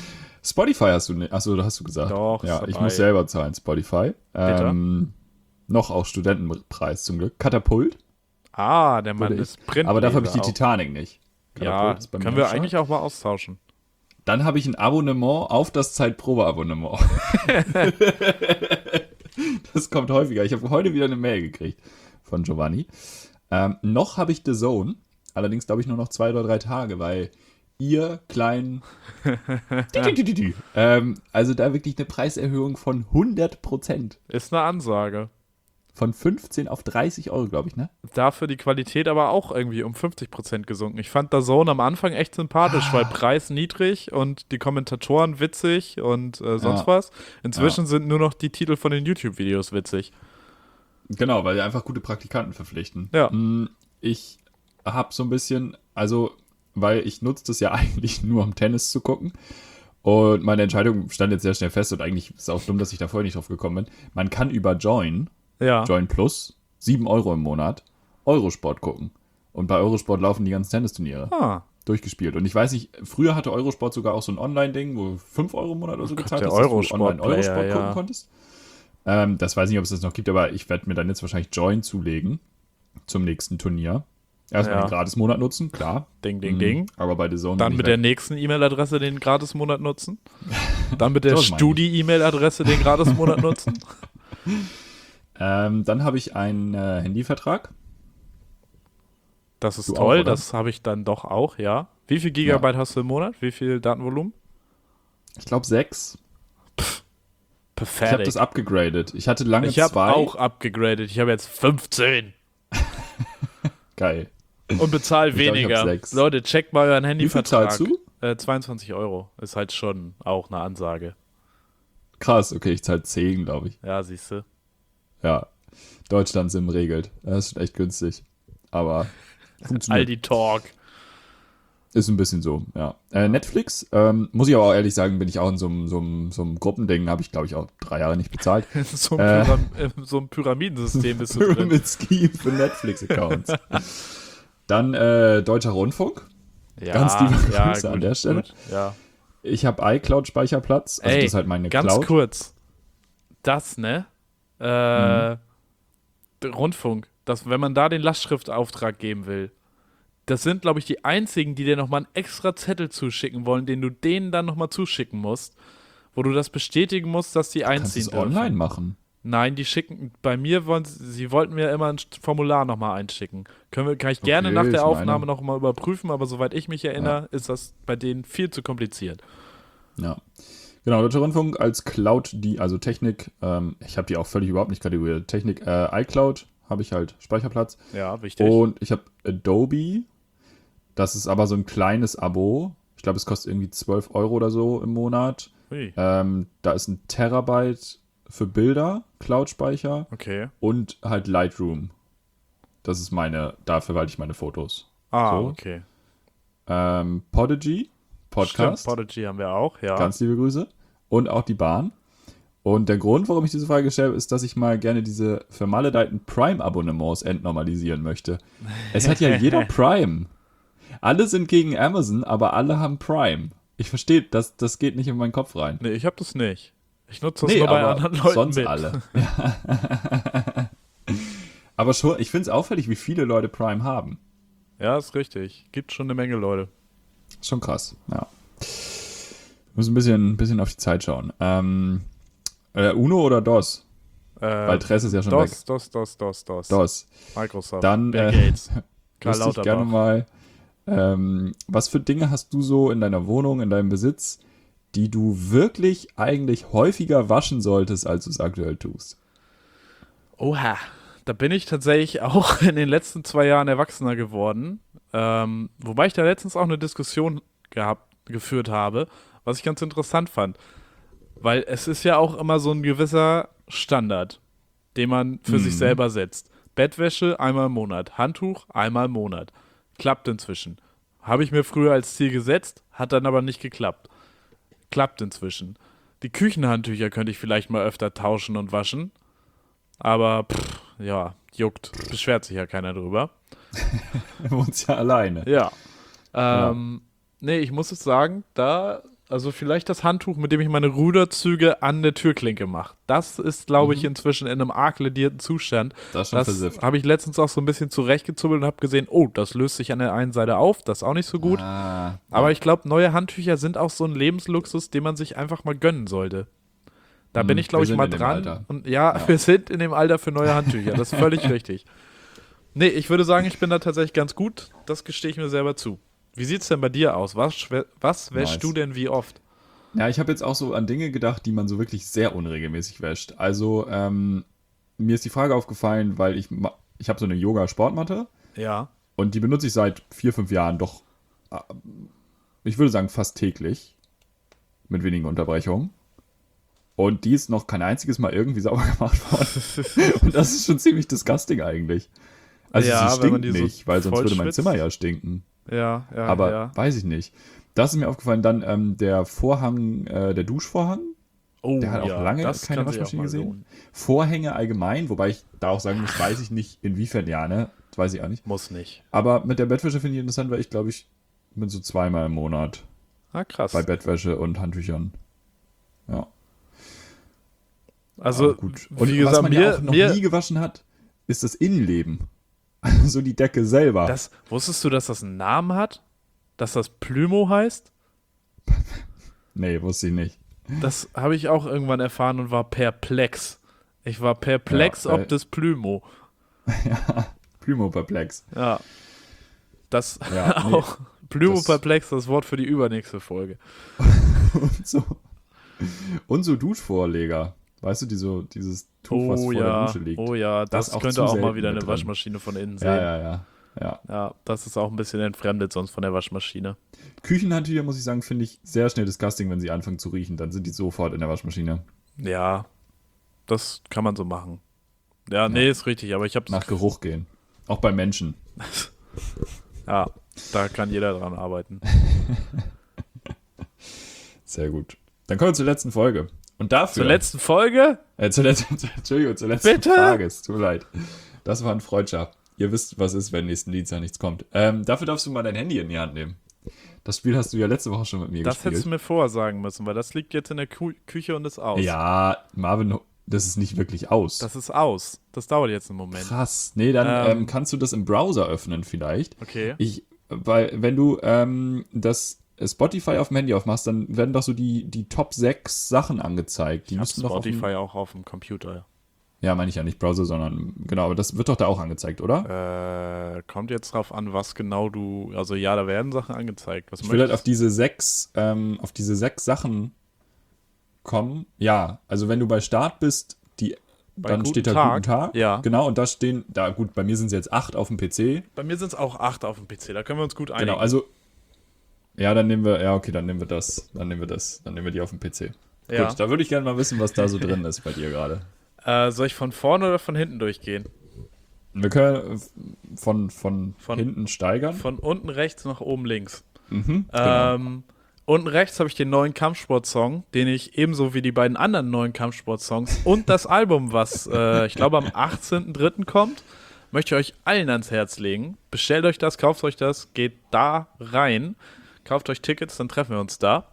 Spotify hast du nicht. Achso, hast du gesagt. Doch, ja, ich muss selber zahlen, Spotify. Noch auch Studentenpreis zum Glück. Katapult. Der Mann ist Print. Aber dafür habe ich die Titanic nicht. Katapult ist bei mir können wir eigentlich auch mal austauschen. Dann habe ich ein Abonnement auf das Zeitprobe-Abonnement. Das kommt häufiger. Ich habe heute wieder eine Mail gekriegt von Giovanni. Noch habe ich The Zone. Allerdings glaube ich nur noch 2 oder 3 Tage, weil ihr kleinen... also da wirklich eine Preiserhöhung von 100%. Ist eine Ansage. Von 15 auf 30 Euro, glaube ich, ne? Dafür die Qualität aber auch irgendwie um 50% gesunken. Ich fand The Zone am Anfang echt sympathisch, weil Preis niedrig und die Kommentatoren witzig und sonst was. Inzwischen sind nur noch die Titel von den YouTube-Videos witzig. Genau, weil die einfach gute Praktikanten verpflichten. Ja. Ich habe so ein bisschen, also, weil ich nutze das ja eigentlich nur, um Tennis zu gucken. Und meine Entscheidung stand jetzt sehr schnell fest und eigentlich ist es auch dumm, dass ich da vorher nicht drauf gekommen bin. Man kann über Join Plus, 7 Euro im Monat, Eurosport gucken. Und bei Eurosport laufen die ganzen Tennisturniere. Durchgespielt. Und ich weiß nicht, früher hatte Eurosport sogar auch so ein Online-Ding, wo 5 Euro im Monat oder so gezahlt hast, dass du online Eurosport gucken konntest. Das weiß ich nicht, ob es das noch gibt, aber ich werde mir dann jetzt wahrscheinlich Join zulegen zum nächsten Turnier. Erstmal den Gratis-Monat nutzen, klar. Ding. Aber bei The Zone dann mit der nächsten E-Mail-Adresse den Gratis-Monat nutzen. Dann mit der Studi-E-Mail-Adresse den Gratis-Monat nutzen. Dann habe ich einen Handyvertrag. Das ist toll, auch, das habe ich dann doch auch, ja. Wie viel Gigabyte hast du im Monat? Wie viel Datenvolumen? Ich glaube 6. Perfekt. Ich habe das abgegradet. Ich hatte lange 2. Ich habe auch abgegradet. Ich habe jetzt 15. Geil. Und bezahl weniger. Leute, checkt mal euren Handyvertrag. Wie viel zahlst du? 22 Euro. Ist halt schon auch eine Ansage. Krass, okay, ich zahle 10, glaube ich. Ja, siehst du. Ja, Deutschland SIM regelt. Das ist schon echt günstig. Aber funktioniert. Aldi Talk. Ist ein bisschen so, ja. Netflix, muss ich aber auch ehrlich sagen, bin ich auch in so einem Gruppending, habe ich glaube ich auch 3 Jahre nicht bezahlt. so ein Pyramidensystem bist du drin. Pyramid-Scheme für Netflix-Accounts. Dann Deutscher Rundfunk. Ja, ganz liebe Grüße gut, an der Stelle. Gut, ja. Ich habe iCloud-Speicherplatz, also das ist halt meine ganz Cloud. Kurz. Das, ne? Rundfunk, wenn man da den Lastschriftauftrag geben will, das sind, glaube ich, die einzigen, die dir nochmal einen extra Zettel zuschicken wollen, den du denen dann nochmal zuschicken musst, wo du das bestätigen musst, dass die einziehen dürfen. Kannst du es online machen? Nein, die schicken, bei mir sie wollten mir immer ein Formular nochmal einschicken. Kann ich gerne nach der Aufnahme nochmal überprüfen, aber soweit ich mich erinnere, ist das bei denen viel zu kompliziert. Ja. Genau, Deutscher Rundfunk als Cloud, also Technik, ich habe die auch völlig überhaupt nicht kategorisiert. Technik, iCloud habe ich halt Speicherplatz. Ja, wichtig. Und ich habe Adobe, das ist aber so ein kleines Abo. Ich glaube, es kostet irgendwie 12 Euro oder so im Monat. Da ist 1 Terabyte für Bilder, Cloud-Speicher. Okay. Und halt Lightroom. Das ist da verwalte ich meine Fotos. Okay. Podigy. Podcast. Stimmt, Podigy haben wir auch, ja. Ganz liebe Grüße. Und auch die Bahn. Und der Grund, warum ich diese Frage gestellt habe, ist, dass ich mal gerne diese vermaledeiten Prime-Abonnements entnormalisieren möchte. Es hat ja jeder Prime. Alle sind gegen Amazon, aber alle haben Prime. Ich verstehe, das geht nicht in meinen Kopf rein. Nee, ich habe das nicht. Ich nutze das nur bei anderen Leuten sonst mit. Alle. Aber schon, ich finde es auffällig, wie viele Leute Prime haben. Ja, ist richtig. Gibt schon eine Menge Leute. Schon krass, ja. Wir müssen ein bisschen auf die Zeit schauen. Uno oder DOS? Weil Tress ist ja schon weg. DOS. Microsoft. Dann Bill Gates. Karl wüsste ich gerne mal, was für Dinge hast du so in deiner Wohnung, in deinem Besitz, die du wirklich eigentlich häufiger waschen solltest, als du es aktuell tust? Oha. Da bin ich tatsächlich auch in den letzten 2 Jahren erwachsener geworden. Wobei ich da letztens auch eine Diskussion geführt habe, was ich ganz interessant fand. Weil es ist ja auch immer so ein gewisser Standard, den man für sich selber setzt. Bettwäsche einmal im Monat, Handtuch einmal im Monat. Klappt inzwischen. Habe ich mir früher als Ziel gesetzt, hat dann aber nicht geklappt. Klappt inzwischen. Die Küchenhandtücher könnte ich vielleicht mal öfter tauschen und waschen. Aber, juckt. Beschwert sich ja keiner drüber. Er wohnt ja alleine. Ja. Nee, ich muss es sagen, da also vielleicht das Handtuch, mit dem ich meine Ruderzüge an der Türklinke mache. Das ist, glaube ich, inzwischen in einem arg ledierten Zustand. Das habe ich letztens auch so ein bisschen zurechtgezubbelt und habe gesehen, oh, das löst sich an der einen Seite auf, das ist auch nicht so gut. Aber ich glaube, neue Handtücher sind auch so ein Lebensluxus, den man sich einfach mal gönnen sollte. Da bin ich, glaube ich, mal dran. Und ja, wir sind in dem Alter für neue Handtücher, das ist völlig richtig. Nee, ich würde sagen, ich bin da tatsächlich ganz gut. Das gestehe ich mir selber zu. Wie sieht's denn bei dir aus? Was wäschst du denn wie oft? Ja, ich habe jetzt auch so an Dinge gedacht, die man so wirklich sehr unregelmäßig wäscht. Also, mir ist die Frage aufgefallen, weil ich habe so eine Yoga-Sportmatte. Ja. Und die benutze ich seit 4-5 Jahren doch, ich würde sagen, fast täglich. Mit wenigen Unterbrechungen. Und die ist noch kein einziges Mal irgendwie sauber gemacht worden. Und das ist schon ziemlich disgusting eigentlich. Also ja, sie stinkt so nicht, weil sonst würde mein schwitzt. Zimmer ja stinken. Ja. Aber weiß ich nicht. Das ist mir aufgefallen. Dann der Vorhang, der Duschvorhang. Oh, der hat auch lange keine Waschmaschine gesehen. Lohnen. Vorhänge allgemein, wobei ich da auch sagen muss, weiß ich nicht, inwiefern ne? Das weiß ich auch nicht. Muss nicht. Aber mit der Bettwäsche finde ich interessant, weil ich glaube, ich bin so 2-mal im Monat Krass. bei Bettwäsche und Handtüchern. Ja. Also, gut. Und wie gesagt, was man ja auch noch nie gewaschen hat, ist das Innenleben. Also die Decke selber. Wusstest du, dass das einen Namen hat? Dass das Plümo heißt? Nee, wusste ich nicht. Das habe ich auch irgendwann erfahren und war perplex. Ich war perplex ob des Plümo. Ja, Plümo-perplex. Ja. Das ja, auch. Plümo-perplex, das Wort für die übernächste Folge. Und so Duschvorleger. Weißt du, dieses Tuch, was vor der Dusche liegt. Oh ja, das könnte auch mal wieder eine Waschmaschine von innen sehen. Ja, das ist auch ein bisschen entfremdet sonst von der Waschmaschine. Küchenhandtücher, muss ich sagen, finde ich sehr schnell disgusting, wenn sie anfangen zu riechen. Dann sind die sofort in der Waschmaschine. Ja, das kann man so machen. Ja, nee, ist richtig, aber ich habe nach Geruch gehen. Auch bei Menschen. Ja, da kann jeder dran arbeiten. Sehr gut. Dann kommen wir zur letzten Folge. Und dafür... Zur letzten Folge? Entschuldigung, zur letzten Frage. Es tut mir leid. Das war ein Freudscher. Ihr wisst, was ist, wenn nächsten Dienstag nichts kommt. Dafür darfst du mal dein Handy in die Hand nehmen. Das Spiel hast du ja letzte Woche schon mit mir gespielt. Das hättest du mir vorher sagen müssen, weil das liegt jetzt in der Küche und ist aus. Ja, Marvin, das ist nicht wirklich aus. Das ist aus. Das dauert jetzt einen Moment. Krass. Nee, dann kannst du das im Browser öffnen vielleicht. Okay. Weil wenn du das Spotify auf dem Handy aufmachst, dann werden doch so die Top 6 Sachen angezeigt. Die ich habe müssten doch Spotify auch auf dem Computer. Ja, meine ich ja nicht Browser, sondern genau, aber das wird doch da auch angezeigt, oder? Kommt jetzt drauf an, was genau also ja, da werden Sachen angezeigt. Ich will halt auf diese 6 Sachen kommen. Ja, also wenn du bei Start bist, dann steht da Guten Tag. Ja. Genau, und gut, bei mir sind es jetzt 8 auf dem PC. Bei mir sind es auch 8 auf dem PC, da können wir uns gut einigen. Genau, also ja, dann nehmen wir die auf dem PC. Ja. Gut, da würde ich gerne mal wissen, was da so drin ist bei dir gerade. Soll ich von vorne oder von hinten durchgehen? Wir können von hinten steigern. Von unten rechts nach oben links. Genau. Unten rechts habe ich den neuen Kampfsport-Song, den ich ebenso wie die beiden anderen neuen Kampfsport-Songs und das Album, was ich glaube am 18.03. kommt, möchte ich euch allen ans Herz legen. Bestellt euch das, kauft euch das, geht da rein, kauft euch Tickets, dann treffen wir uns da.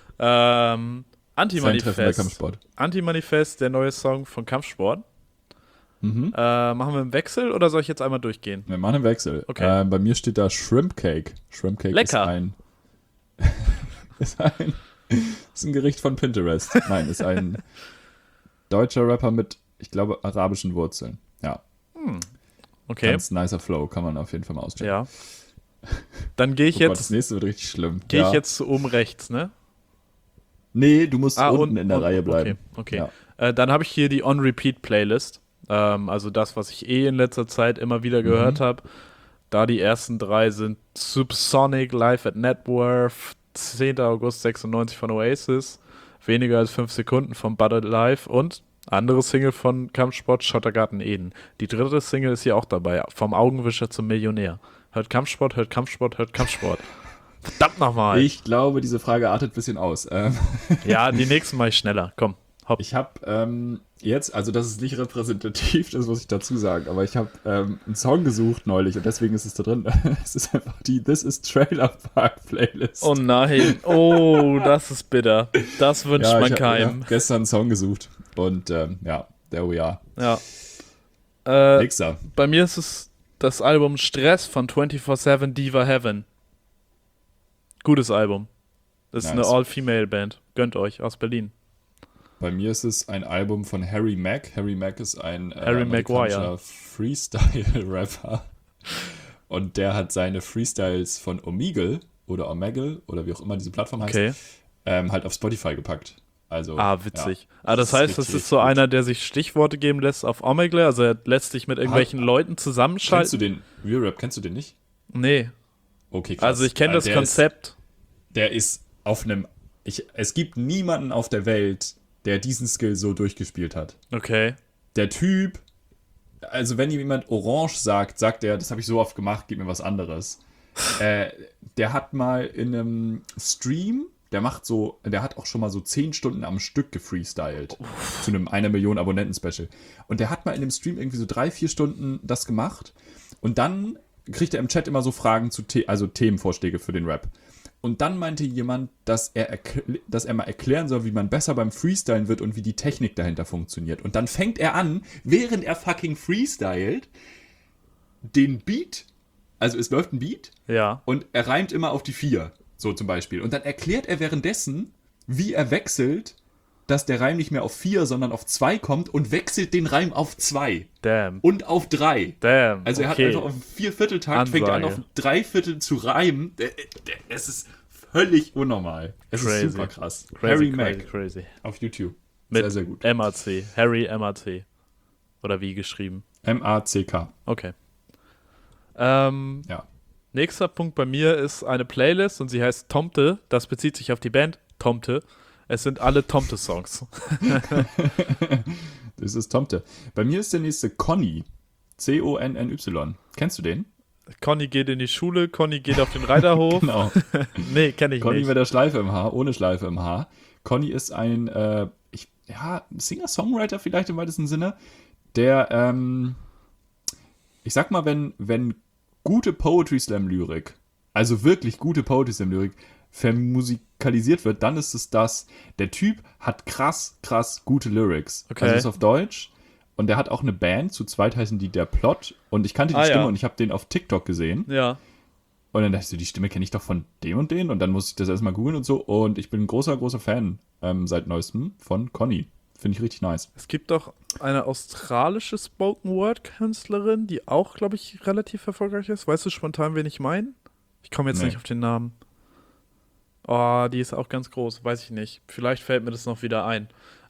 Anti-Manifest, der neue Song von Kampfsport. Machen wir einen Wechsel oder soll ich jetzt einmal durchgehen? Wir machen einen Wechsel. Okay. Bei mir steht da Shrimp Cake. Shrimp Cake Lecker. ist ein Gericht von Pinterest. Nein, ist ein deutscher Rapper mit, ich glaube, arabischen Wurzeln. Ja. Okay. Ganz nicer Flow, kann man auf jeden Fall mal auschecken. Ja. Dann gehe ich das nächste wird richtig schlimm. Gehe ich jetzt zu oben rechts, ne? Nee, du musst unten in der Reihe bleiben. Okay. Ja. Dann habe ich hier die On-Repeat-Playlist. Also das, was ich in letzter Zeit immer wieder gehört habe. Da die ersten 3 sind Subsonic, Live at Networth, 10. August 96 von Oasis, Weniger als 5 Sekunden von Bud Alive und andere Single von Kampfsport, Schottergarten Eden. Die 3. Single ist hier auch dabei, vom Augenwischer zum Millionär. Hört Kampfsport, hört Kampfsport, hört Kampfsport. Verdammt nochmal. Ich glaube, diese Frage artet ein bisschen aus. Ja, die nächsten mache ich schneller. Komm, Hopp. Ich habe jetzt, also das ist nicht repräsentativ, das muss ich dazu sagen, aber ich habe einen Song gesucht neulich und deswegen ist es da drin. Es ist einfach die This is Trailer Park Playlist. Oh nein, oh, das ist bitter. Das wünscht man keinem. Ich habe gestern einen Song gesucht und there we are. Ja. Nächster. Bei mir ist es das Album Stress von 24/7 Diva Heaven. Gutes Album. Das ist eine All-Female-Band. Gönnt euch, aus Berlin. Bei mir ist es ein Album von Harry Mack. Harry Mack ist ein amerikanischer Freestyle-Rapper. Und der hat seine Freestyles von Omegle oder wie auch immer diese Plattform heißt, halt auf Spotify gepackt. Also, witzig. Das heißt, das ist so einer, der sich Stichworte geben lässt auf Omegle, also er lässt sich mit irgendwelchen Leuten zusammenschalten. Kennst du den Real-Rap, kennst du den nicht? Nee. Okay, krass. Also ich kenne das Konzept. Der ist auf einem, es gibt niemanden auf der Welt, der diesen Skill so durchgespielt hat. Okay. Der Typ, also wenn ihm jemand Orange sagt er, das habe ich so oft gemacht, gib mir was anderes. Der hat mal in einem Stream, der hat auch schon mal so 10 Stunden am Stück gefreestylt. Zu einem 1 Million Abonnenten-Special. Und der hat mal in dem Stream irgendwie so 3-4 Stunden das gemacht. Und dann kriegt er im Chat immer so Fragen zu Themenvorschläge für den Rap. Und dann meinte jemand, dass er mal erklären soll, wie man besser beim Freestylen wird und wie die Technik dahinter funktioniert. Und dann fängt er an, während er fucking freestylt, den Beat, also es läuft ein Beat, und er reimt immer auf die 4, so zum Beispiel. Und dann erklärt er währenddessen, wie er wechselt, dass der Reim nicht mehr auf 4, sondern auf 2 kommt und wechselt den Reim auf 2. Damn. Und auf 3. Damn. Also er hat einfach auf 4/4-Takt, fängt er an auf 3/4 zu reimen. Es ist völlig unnormal. Es ist super krass. Harry Mack auf YouTube. Mit sehr, sehr gut. MAC. Harry MAC. Oder wie geschrieben? MACK. Okay. Ja. Nächster Punkt bei mir ist eine Playlist und sie heißt Tomte. Das bezieht sich auf die Band Tomte. Es sind alle Tomte-Songs. Das ist Tomte. Bei mir ist der nächste Conny. CONNY. Kennst du den? Conny geht in die Schule, Conny geht auf den Reiterhof. Genau. Nee, kenn ich Conny nicht. mit der Schleife im Haar, ohne Schleife im Haar. Conny ist ein Singer-Songwriter vielleicht im weitesten Sinne, der, ich sag mal, wenn gute Poetry-Slam-Lyrik, also wirklich gute Poetry-Slam-Lyrik, vermusikalisiert wird, dann ist es das. Der Typ hat krass gute Lyrics. Okay. Also ist auf Deutsch und der hat auch eine Band, zu zweit heißen die Der Plot und ich kannte die Stimme und ich habe den auf TikTok gesehen. Ja. Und dann dachte ich so, die Stimme kenne ich doch von dem und den und dann musste ich das erstmal googeln und so und ich bin ein großer Fan seit neuestem von Conny. Finde ich richtig nice. Es gibt doch eine australische Spoken-Word-Künstlerin, die auch, glaube ich, relativ erfolgreich ist. Weißt du spontan, wen ich meine? Ich komme jetzt nicht auf den Namen. Oh, die ist auch ganz groß, weiß ich nicht. Vielleicht fällt mir das noch wieder ein.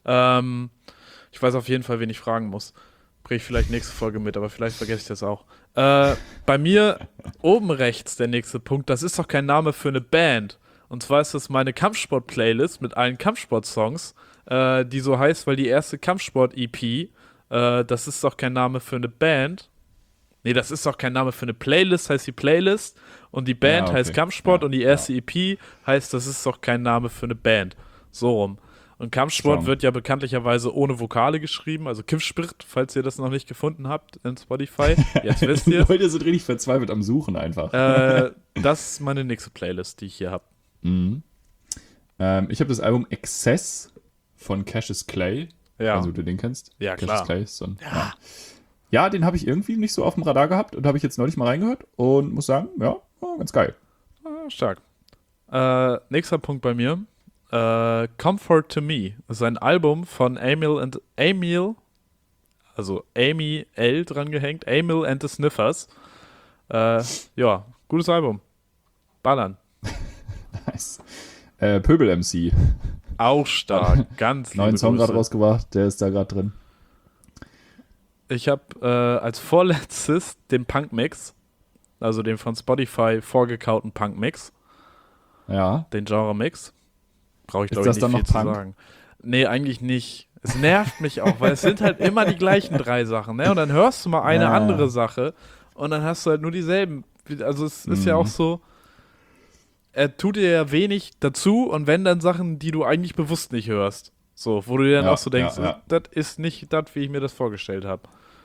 Ich weiß auf jeden Fall, wen ich fragen muss. Bringe ich vielleicht nächste Folge mit, aber vielleicht vergesse ich das auch. Bei mir oben rechts der nächste Punkt, das ist doch kein Name für eine Band. Und zwar ist das meine Kampfsport-Playlist mit allen Kampfsport-Songs, die so heißt, weil die erste Kampfsport-EP, das ist doch kein Name für eine Band. Nee, das ist doch kein Name für eine Playlist, heißt die Playlist. Und die Band heißt Kampfsport und die erste EP heißt, das ist doch kein Name für eine Band. So rum. Und Kampfsport wird ja bekanntlicherweise ohne Vokale geschrieben, also Kiffsprit, falls ihr das noch nicht gefunden habt in Spotify. Jetzt wisst ihr. Die Leute sind richtig verzweifelt am Suchen einfach. Das ist meine nächste Playlist, die ich hier habe. Mhm. Ich habe das Album Excess von Cassius Clay. Ja. Also du den kennst? Ja, klar. Cassius Clay ist so ein, ja, den habe ich irgendwie nicht so auf dem Radar gehabt und habe ich jetzt neulich mal reingehört und muss sagen, ganz geil. Stark. Nächster Punkt bei mir. Comfort to Me. Das ist ein Album von Emil, also Amy L drangehängt, Emil and the Sniffers. Gutes Album. Ballern. Nice. Pöbel MC. Auch stark. Ganz liebe neuen Song Grüße. gerade rausgebracht, der ist da gerade drin. Ich habe als vorletztes den Punk-Mix, also den von Spotify vorgekauten Punk-Mix. Ja. Den Genre-Mix. Brauche ich, glaube ich, das nicht dann viel noch zu Punk? sagen. Nee, eigentlich nicht. Es nervt mich auch, weil es sind halt immer die gleichen 3 Sachen, ne? Und dann hörst du mal eine andere Sache und dann hast du halt nur dieselben. Also es ist ja auch so, er tut dir ja wenig dazu und wenn dann Sachen, die du eigentlich bewusst nicht hörst. So, wo du dir dann auch so denkst, das ist nicht das, wie ich mir das vorgestellt habe.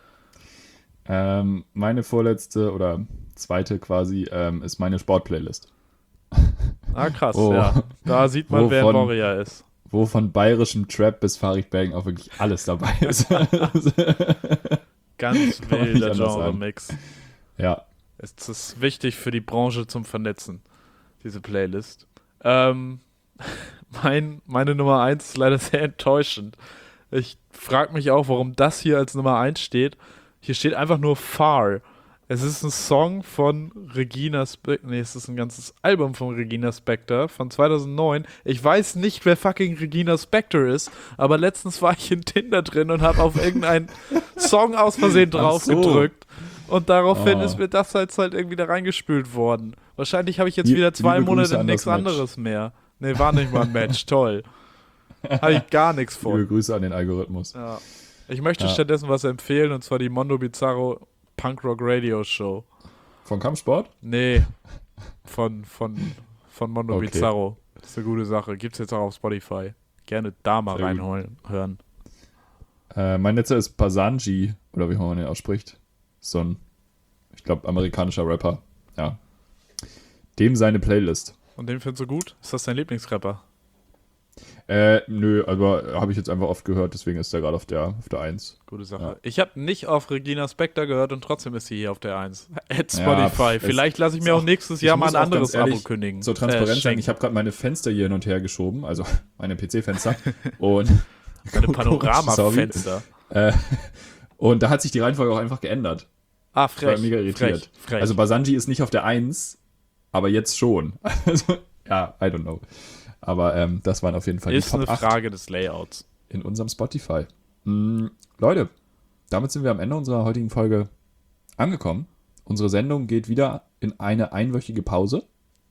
Meine vorletzte oder zweite quasi ist meine Sportplaylist. Ah, krass, ja. Da sieht man, wer ein Warrior ist. Wo von bayerischem Trap bis Farid Bang auch wirklich alles dabei ist. Ganz wilder Genre-Mix. Ja. Es ist wichtig für die Branche zum Vernetzen, diese Playlist. Meine Nummer 1 ist leider sehr enttäuschend. Ich frage mich auch, warum das hier als Nummer 1 steht. Hier steht einfach nur Far. Es ist ein Song von Regina Spektor. Nee, es ist ein ganzes Album von Regina Spektor von 2009. Ich weiß nicht, wer fucking Regina Spektor ist, aber letztens war ich in Tinder drin und habe auf irgendeinen Song aus Versehen drauf gedrückt. Und daraufhin ist mir das halt irgendwie da reingespült worden. Wahrscheinlich habe ich jetzt wieder 2 Monate nichts anderes mehr. Nee, war nicht mal ein Match. Toll. Habe ich gar nichts von. Liebe Grüße an den Algorithmus. Ja. Ich möchte stattdessen was empfehlen, und zwar die Mondo Bizarro Punkrock Radio Show. Von Kampfsport? Nee, von Mondo Bizarro. Das ist eine gute Sache. Gibt's jetzt auch auf Spotify. Gerne da mal hören. Mein letzter ist Pasanji, oder wie man den ausspricht. So ein, ich glaube, amerikanischer Rapper. Ja. Dem seine Playlist. Und den findest du gut? Ist das dein Lieblingsrapper? Nö, aber habe ich jetzt einfach oft gehört, deswegen ist der gerade auf der 1. Gute Sache. Ja. Ich habe nicht auf Regina Spektor gehört und trotzdem ist sie hier auf der 1. At Spotify. Vielleicht lasse ich mir auch nächstes Jahr mal ein anderes Abo kündigen. Zur Transparenz sagen, ich habe gerade meine Fenster hier hin und her geschoben, also meine PC-Fenster. Und meine Panoramafenster. Und da hat sich die Reihenfolge auch einfach geändert. Ah, frech. Ich war mega irritiert. Frech. Also Basanji ist nicht auf der 1, aber jetzt schon. Also, ja, I don't know. Aber das waren auf jeden Fall die Top 8. Ist eine Frage des Layouts. In unserem Spotify. Leute, damit sind wir am Ende unserer heutigen Folge angekommen. Unsere Sendung geht wieder in eine einwöchige Pause.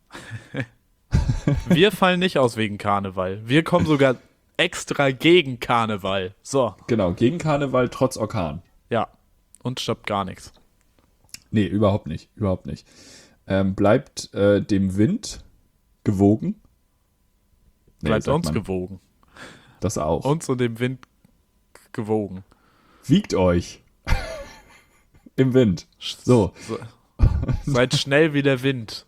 Wir fallen nicht aus wegen Karneval. Wir kommen sogar extra gegen Karneval. So. Genau, gegen Karneval trotz Orkan. Ja, und stoppt gar nichts. Nee, überhaupt nicht. Überhaupt nicht. Bleibt dem Wind gewogen. Bleibt uns gewogen. Das auch. Uns und dem Wind gewogen. Wiegt euch. Im Wind. So. Seid schnell wie der Wind.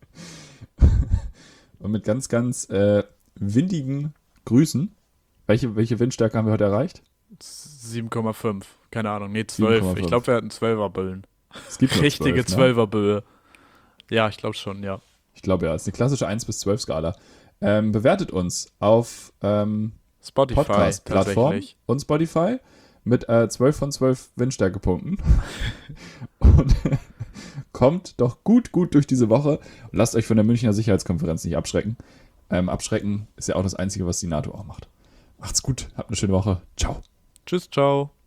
Und mit ganz, ganz windigen Grüßen. Welche Windstärke haben wir heute erreicht? 7,5. Keine Ahnung. Nee, 12. 7,5. Ich glaube, wir hatten 12er-Böen. Es gibt richtige 12er-Böe. Ja, ich glaube schon, ja. Ich glaube ja. Es ist eine klassische 1-12-Skala. Bewertet uns auf Spotify, Podcast-Plattform und Spotify mit 12 von 12 Windstärkepunkten. Und kommt doch gut durch diese Woche und lasst euch von der Münchner Sicherheitskonferenz nicht abschrecken. Abschrecken ist ja auch das Einzige, was die NATO auch macht. Macht's gut, habt eine schöne Woche. Ciao. Tschüss, ciao.